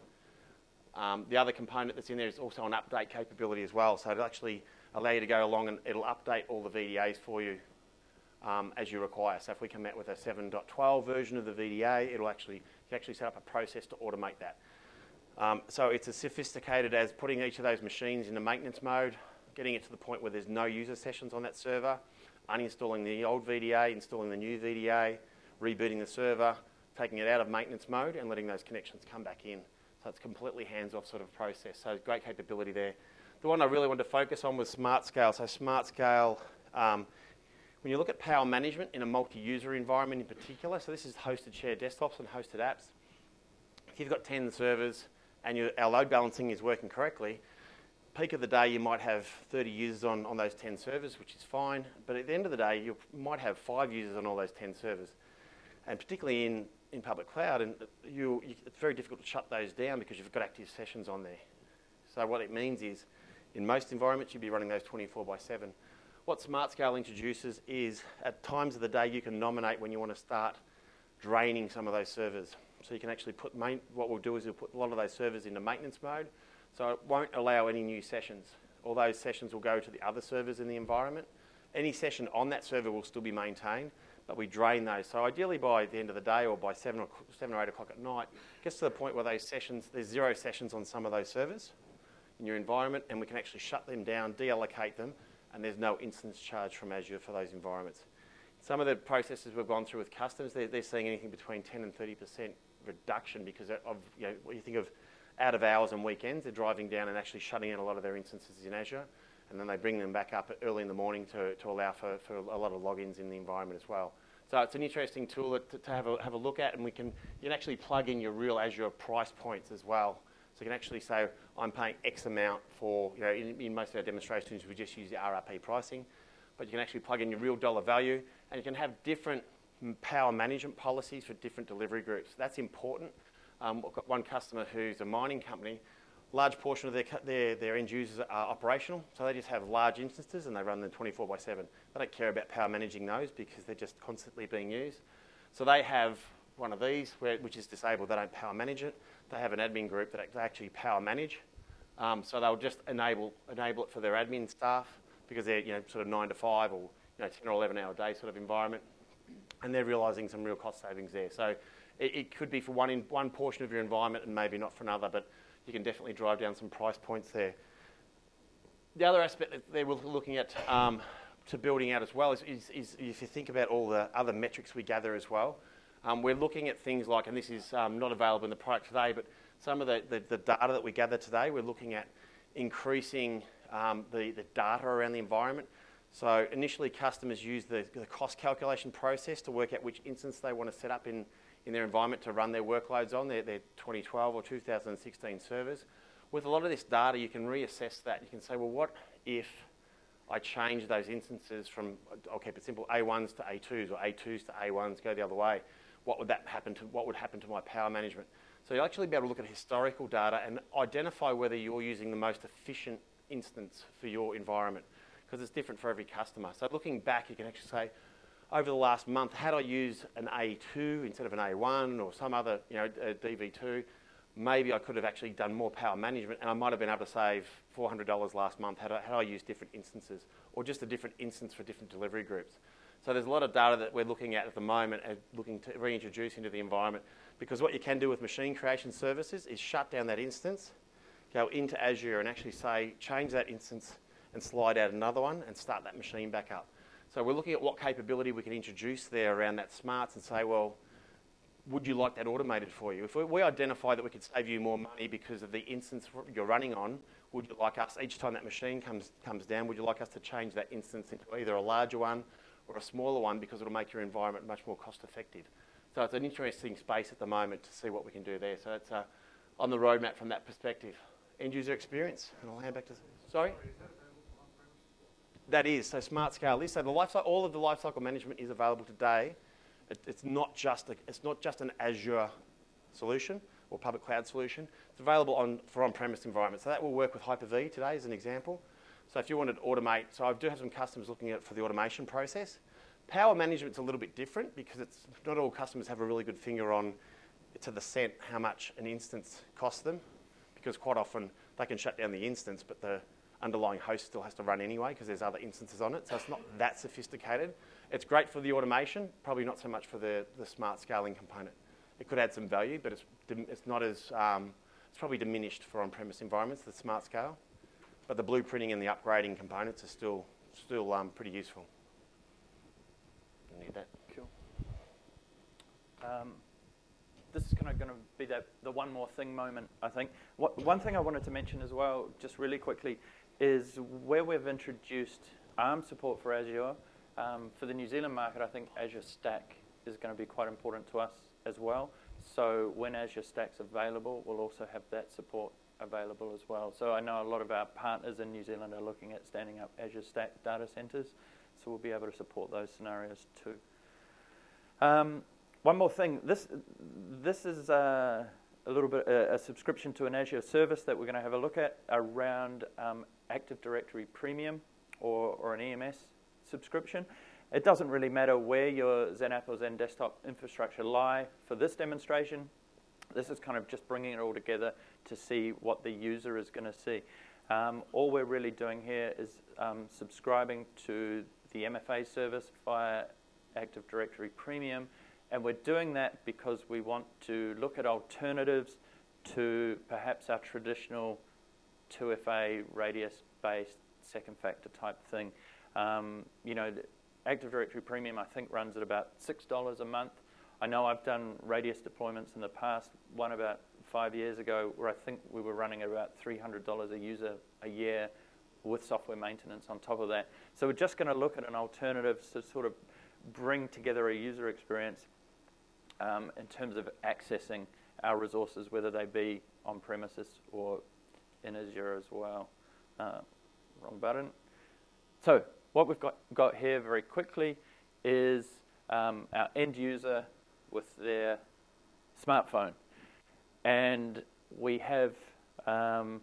Um, the other component that's in there is also an update capability as well. So it'll actually allow you to go along and it'll update all the V D As for you um, as you require. So if we come out with a seven point twelve version of the V D A, it'll actually, you can actually set up a process to automate that. Um, so it's as sophisticated as putting each of those machines into maintenance mode, getting it to the point where there's no user sessions on that server, uninstalling the old V D A, installing the new V D A, rebooting the server, taking it out of maintenance mode and letting those connections come back in. So it's a completely hands-off sort of process. So great capability there. The one I really wanted to focus on was Smart Scale. So Smart Scale, um, when you look at power management in a multi-user environment in particular, so this is hosted shared desktops and hosted apps. If you've got ten servers, and your, our load balancing is working correctly, peak of the day you might have thirty users on, on those ten servers, which is fine, but at the end of the day you might have five users on all those ten servers. And particularly in, in public cloud, and you, you, it's very difficult to shut those down because you've got active sessions on there. So what it means is, in most environments you'd be running those twenty-four by seven. What Smart Scale introduces is, at times of the day you can nominate when you want to start draining some of those servers. So you can actually put, main, what we'll do is we'll put a lot of those servers into maintenance mode, so it won't allow any new sessions. All those sessions will go to the other servers in the environment, Any session on that server will still be maintained, but we drain those. So ideally by the end of the day or by seven or, seven or eight o'clock at night, it gets to the point where those sessions, there's zero sessions on some of those servers in your environment, and we can actually shut them down, deallocate them, and there's no instance charge from Azure for those environments. Some of the processes we've gone through with customers, they're, they're seeing anything between ten and thirty percent reduction because of, you know, when you think of out of hours and weekends, they're driving down and actually shutting in a lot of their instances in Azure, and then they bring them back up early in the morning to, to allow for, for a lot of logins in the environment as well. So it's an interesting tool to, to have, a, have a look at, and we can, you can actually plug in your real Azure price points as well. So you can actually say, I'm paying X amount for, you know, in, in most of our demonstrations, we just use the R R P pricing, but you can actually plug in your real dollar value, and you can have different power management policies for different delivery groups. That's important. Um, we've got one customer who's a mining company. Large portion of their, their, their end users are operational, so they just have large instances and they run them twenty-four by seven. They don't care about power managing those because they're just constantly being used. So they have one of these, where, which is disabled. They don't power manage it. They have an admin group that they actually power manage. Um, so they'll just enable enable it for their admin staff because they're, you know, sort of nine to five or, you know, ten or eleven hour day sort of environment, and they're realising some real cost savings there. So it, it could be for one in one portion of your environment and maybe not for another, but you can definitely drive down some price points there. The other aspect that they were looking at um, to building out as well is, is, is if you think about all the other metrics we gather as well. Um, we're looking at things like, and this is um, not available in the product today, but some of the, the, the data that we gather today, we're looking at increasing um, the, the data around the environment. So initially customers use the, the cost calculation process to work out which instance they want to set up in, in their environment to run their workloads on, their, their twenty twelve or two thousand sixteen servers. With a lot of this data, you can reassess that. You can say, well, what if I change those instances from, I'll keep it simple, A ones to A twos or A twos to A ones, go the other way. What would that happen to, what would happen to my power management? So you'll actually be able to look at historical data and identify whether you're using the most efficient instance for your environment, because it's different for every customer. So looking back, you can actually say, over the last month, had I used an A two instead of an A one or some other, you know, a D V two, maybe I could have actually done more power management and I might have been able to save four hundred dollars last month had I, had I used different instances or just a different instance for different delivery groups. So there's a lot of data that we're looking at at the moment and looking to reintroduce into the environment, because what you can do with machine creation services is shut down that instance, go into Azure and actually say, change that instance and slide out another one and start that machine back up. So we're looking at what capability we can introduce there around that smarts and say, well, would you like that automated for you? If we, we identify that we could save you more money because of the instance you're running on, would you like us, each time that machine comes, comes down, would you like us to change that instance into either a larger one or a smaller one, because it'll make your environment much more cost effective? So it's an interesting space at the moment to see what we can do there. So it's uh, on the roadmap from that perspective. End user experience, and I'll hand back to, sorry? That is, so Smart Scale is. So the life, all of the lifecycle management is available today. It, it's, not just a, it's not just an Azure solution or public cloud solution. It's available on, for on-premise environments. So that will work with Hyper-V today as an example. So if you wanted to automate, so I do have some customers looking at it for the automation process. Power management's a little bit different because it's not all customers have a really good finger on to the cent how much an instance costs them, because quite often they can shut down the instance, but the underlying host still has to run anyway because there's other instances on it. So it's not that sophisticated. It's great for the automation, probably not so much for the, the smart scaling component. It could add some value, but it's, it's not as, um, it's probably diminished for on-premise environments, the smart scale. But the blueprinting and the upgrading components are still, still um, pretty useful. You need that. Cool. Um, this is kind of going to be that, the one more thing moment, I think. What, one thing I wanted to mention as well, just really quickly, is where we've introduced ARM support for Azure. Um, for the New Zealand market, I think Azure Stack is going to be quite important to us as well. So when Azure Stack's available, we'll also have that support available as well. So I know a lot of our partners in New Zealand are looking at standing up Azure Stack data centers, so we'll be able to support those scenarios too. Um, one more thing, this, this is uh, a little bit a, a subscription to an Azure service that we're going to have a look at around um, Active Directory Premium or, or an E M S subscription. It doesn't really matter where your XenApp or XenDesktop infrastructure lie for this demonstration. This is kind of just bringing it all together to see what the user is going to see. Um, all we're really doing here is um, subscribing to the M F A service via Active Directory Premium, and we're doing that because we want to look at alternatives to perhaps our traditional two F A radius-based second factor type thing. Um, you know, Active Directory Premium I think runs at about six dollars a month. I know I've done radius deployments in the past, one about five years ago, where I think we were running at about three hundred dollars a user a year with software maintenance on top of that. So we're just going to look at an alternative to sort of bring together a user experience um, in terms of accessing our resources, whether they be on premises or in Azure as well. Uh, wrong button. So what we've got, got here very quickly is um, our end user with their smartphone. And we have um,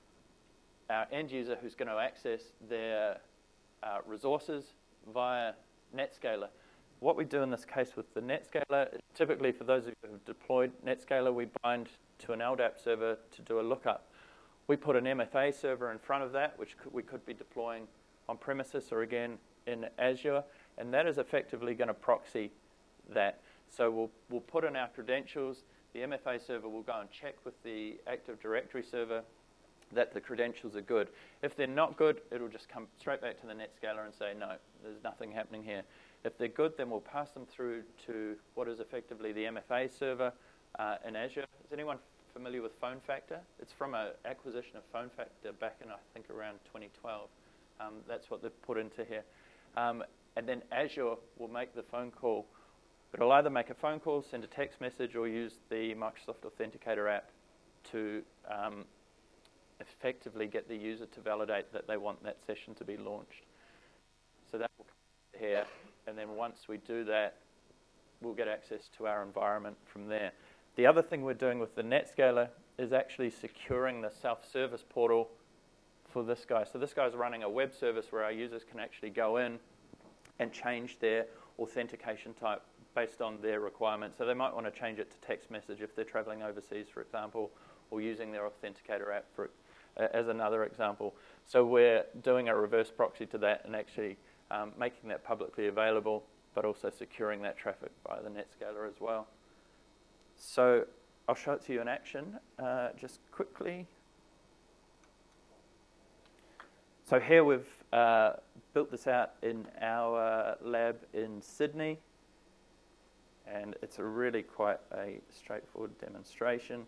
our end user who's going to access their uh, resources via NetScaler. What we do in this case with the NetScaler, typically for those of you who have deployed NetScaler, we bind to an L D A P server to do a lookup. We put an M F A server in front of that, which could, we could be deploying on premises or again in Azure, and that is effectively going to proxy that. So we'll, we'll put in our credentials. The M F A server will go and check with the Active Directory server that the credentials are good. If they're not good, it'll just come straight back to the NetScaler and say, no, there's nothing happening here. If they're good, then we'll pass them through to what is effectively the M F A server uh, in Azure. Is anyone familiar with PhoneFactor? It's from an acquisition of PhoneFactor back in, I think, around twenty twelve. Um, that's what they've put into here. Um, and then Azure will make the phone call. It'll either make a phone call, send a text message, or use the Microsoft Authenticator app to um, effectively get the user to validate that they want that session to be launched. So that will come here, and then once we do that, we'll get access to our environment from there. The other thing we're doing with the NetScaler is actually securing the self-service portal for this guy. So this guy's running a web service where our users can actually go in and change their authentication type based on their requirements. So they might want to change it to text message if they're traveling overseas, for example, or using their Authenticator app for, uh, as another example. So we're doing a reverse proxy to that and actually um, making that publicly available, but also securing that traffic via the NetScaler as well. So I'll show it to you in action uh, just quickly. So here we've uh, built this out in our uh, lab in Sydney, and it's a really quite a straightforward demonstration.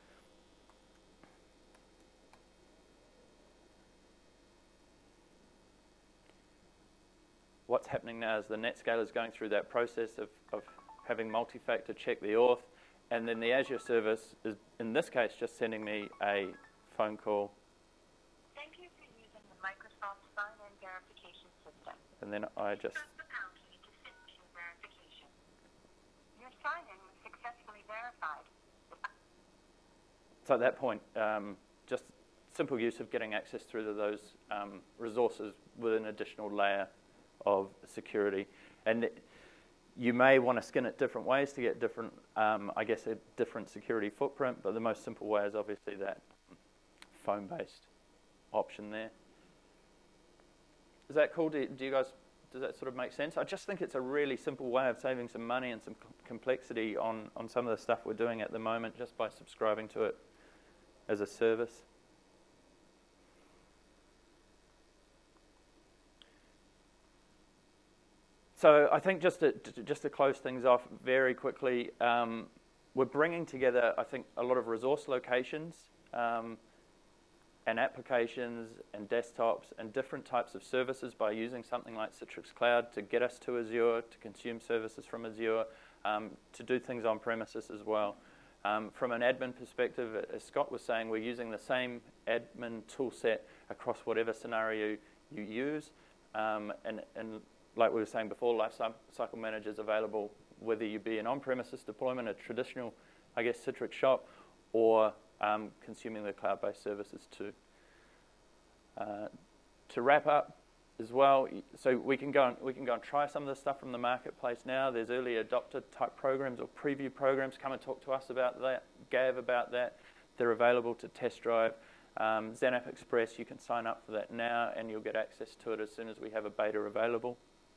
What's happening now is the NetScaler is going through that process of, of having multi-factor check the auth, and then the Azure service is, in this case, just sending me a phone call. Thank you for using the Microsoft sign-in verification system. And then I just... Press the pound key to finish your verification. Your sign-in was successfully verified. So at that point, um, just simple use of getting access through to those um, resources with an additional layer of security. And you may want to skin it different ways to get different, um, I guess, a different security footprint, but the most simple way is obviously that phone-based option there. Is that cool? Do, do you guys, does that sort of make sense? I just think it's a really simple way of saving some money and some complexity on, on some of the stuff we're doing at the moment just by subscribing to it as a service. So I think just to, just to close things off very quickly, um, we're bringing together, I think, a lot of resource locations um, and applications and desktops and different types of services by using something like Citrix Cloud to get us to Azure, to consume services from Azure, um, to do things on premises as well. Um, from an admin perspective, as Scott was saying, we're using the same admin tool set across whatever scenario you use. Um, and, and like we were saying before, Lifecycle Manager is available whether you be an on-premises deployment, a traditional, I guess, Citrix shop, or um, consuming the cloud-based services too. Uh, to wrap up as well, so we can go and we can go and try some of the stuff from the marketplace now. There's early adopter type programs or preview programs. Come and talk to us about that, Gav about that. They're available to test drive. Um, XenApp Express, you can sign up for that now, and you'll get access to it as soon as we have a beta available.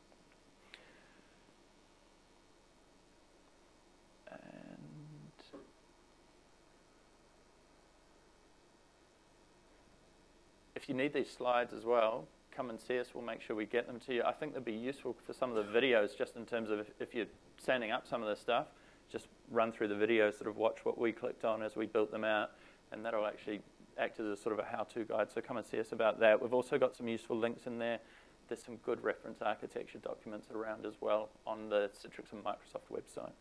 if you need these slides as well, come and see us. We'll make sure we get them to you. I think they'd be useful for some of the videos, just in terms of if, if you're standing up some of this stuff, just run through the videos, sort of watch what we clicked on as we built them out, and that'll actually act as a sort of a how-to guide. So come and see us about that. We've also got some useful links in there. There's some good reference architecture documents around as well on the Citrix and Microsoft website.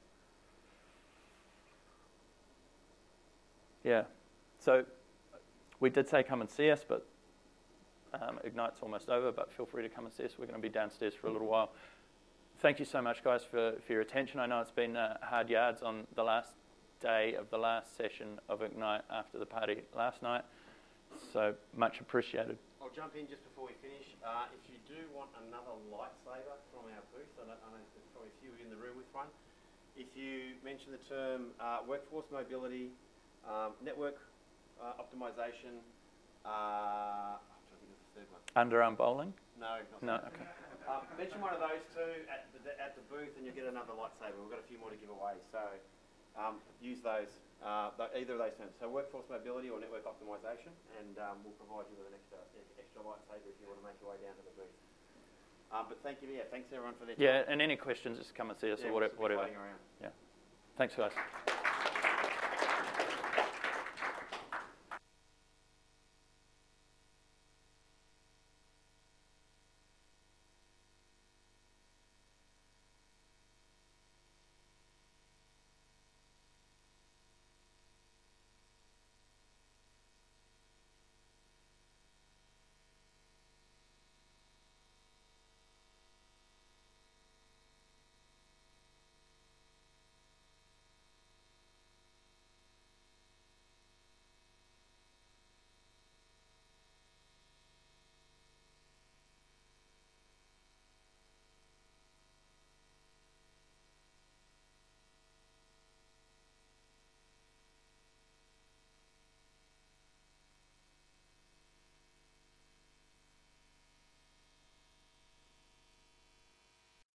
Yeah, so we did say come and see us, but um, Ignite's almost over, but feel free to come and see us. We're going to be downstairs for a little while. Thank you so much, guys, for, for your attention. I know it's been uh, hard yards on the last day of the last session of Ignite after the party last night, so much appreciated. I'll jump in just before we finish. Uh, if you do want another lightsaber from our booth, I, don't, I know there's probably a few in the room with one. If you mention the term uh, workforce mobility, um, network uh, optimization, uh, I'm trying to think of the third one. Underarm bowling? No, not No, that. okay. Um, mention one of those two at the, at the booth and you'll get another lightsaber. We've got a few more to give away, so um, use those, uh, th either of those terms. So workforce mobility or network optimization, and um, we'll provide you with an extra, extra lightsaber if you want to make your way down to the booth. Um, but thank you, yeah, thanks everyone for their time. Yeah, and any questions, just come and see us Yeah, or whatever. we'll be whatever. floating around. Yeah. Thanks, guys.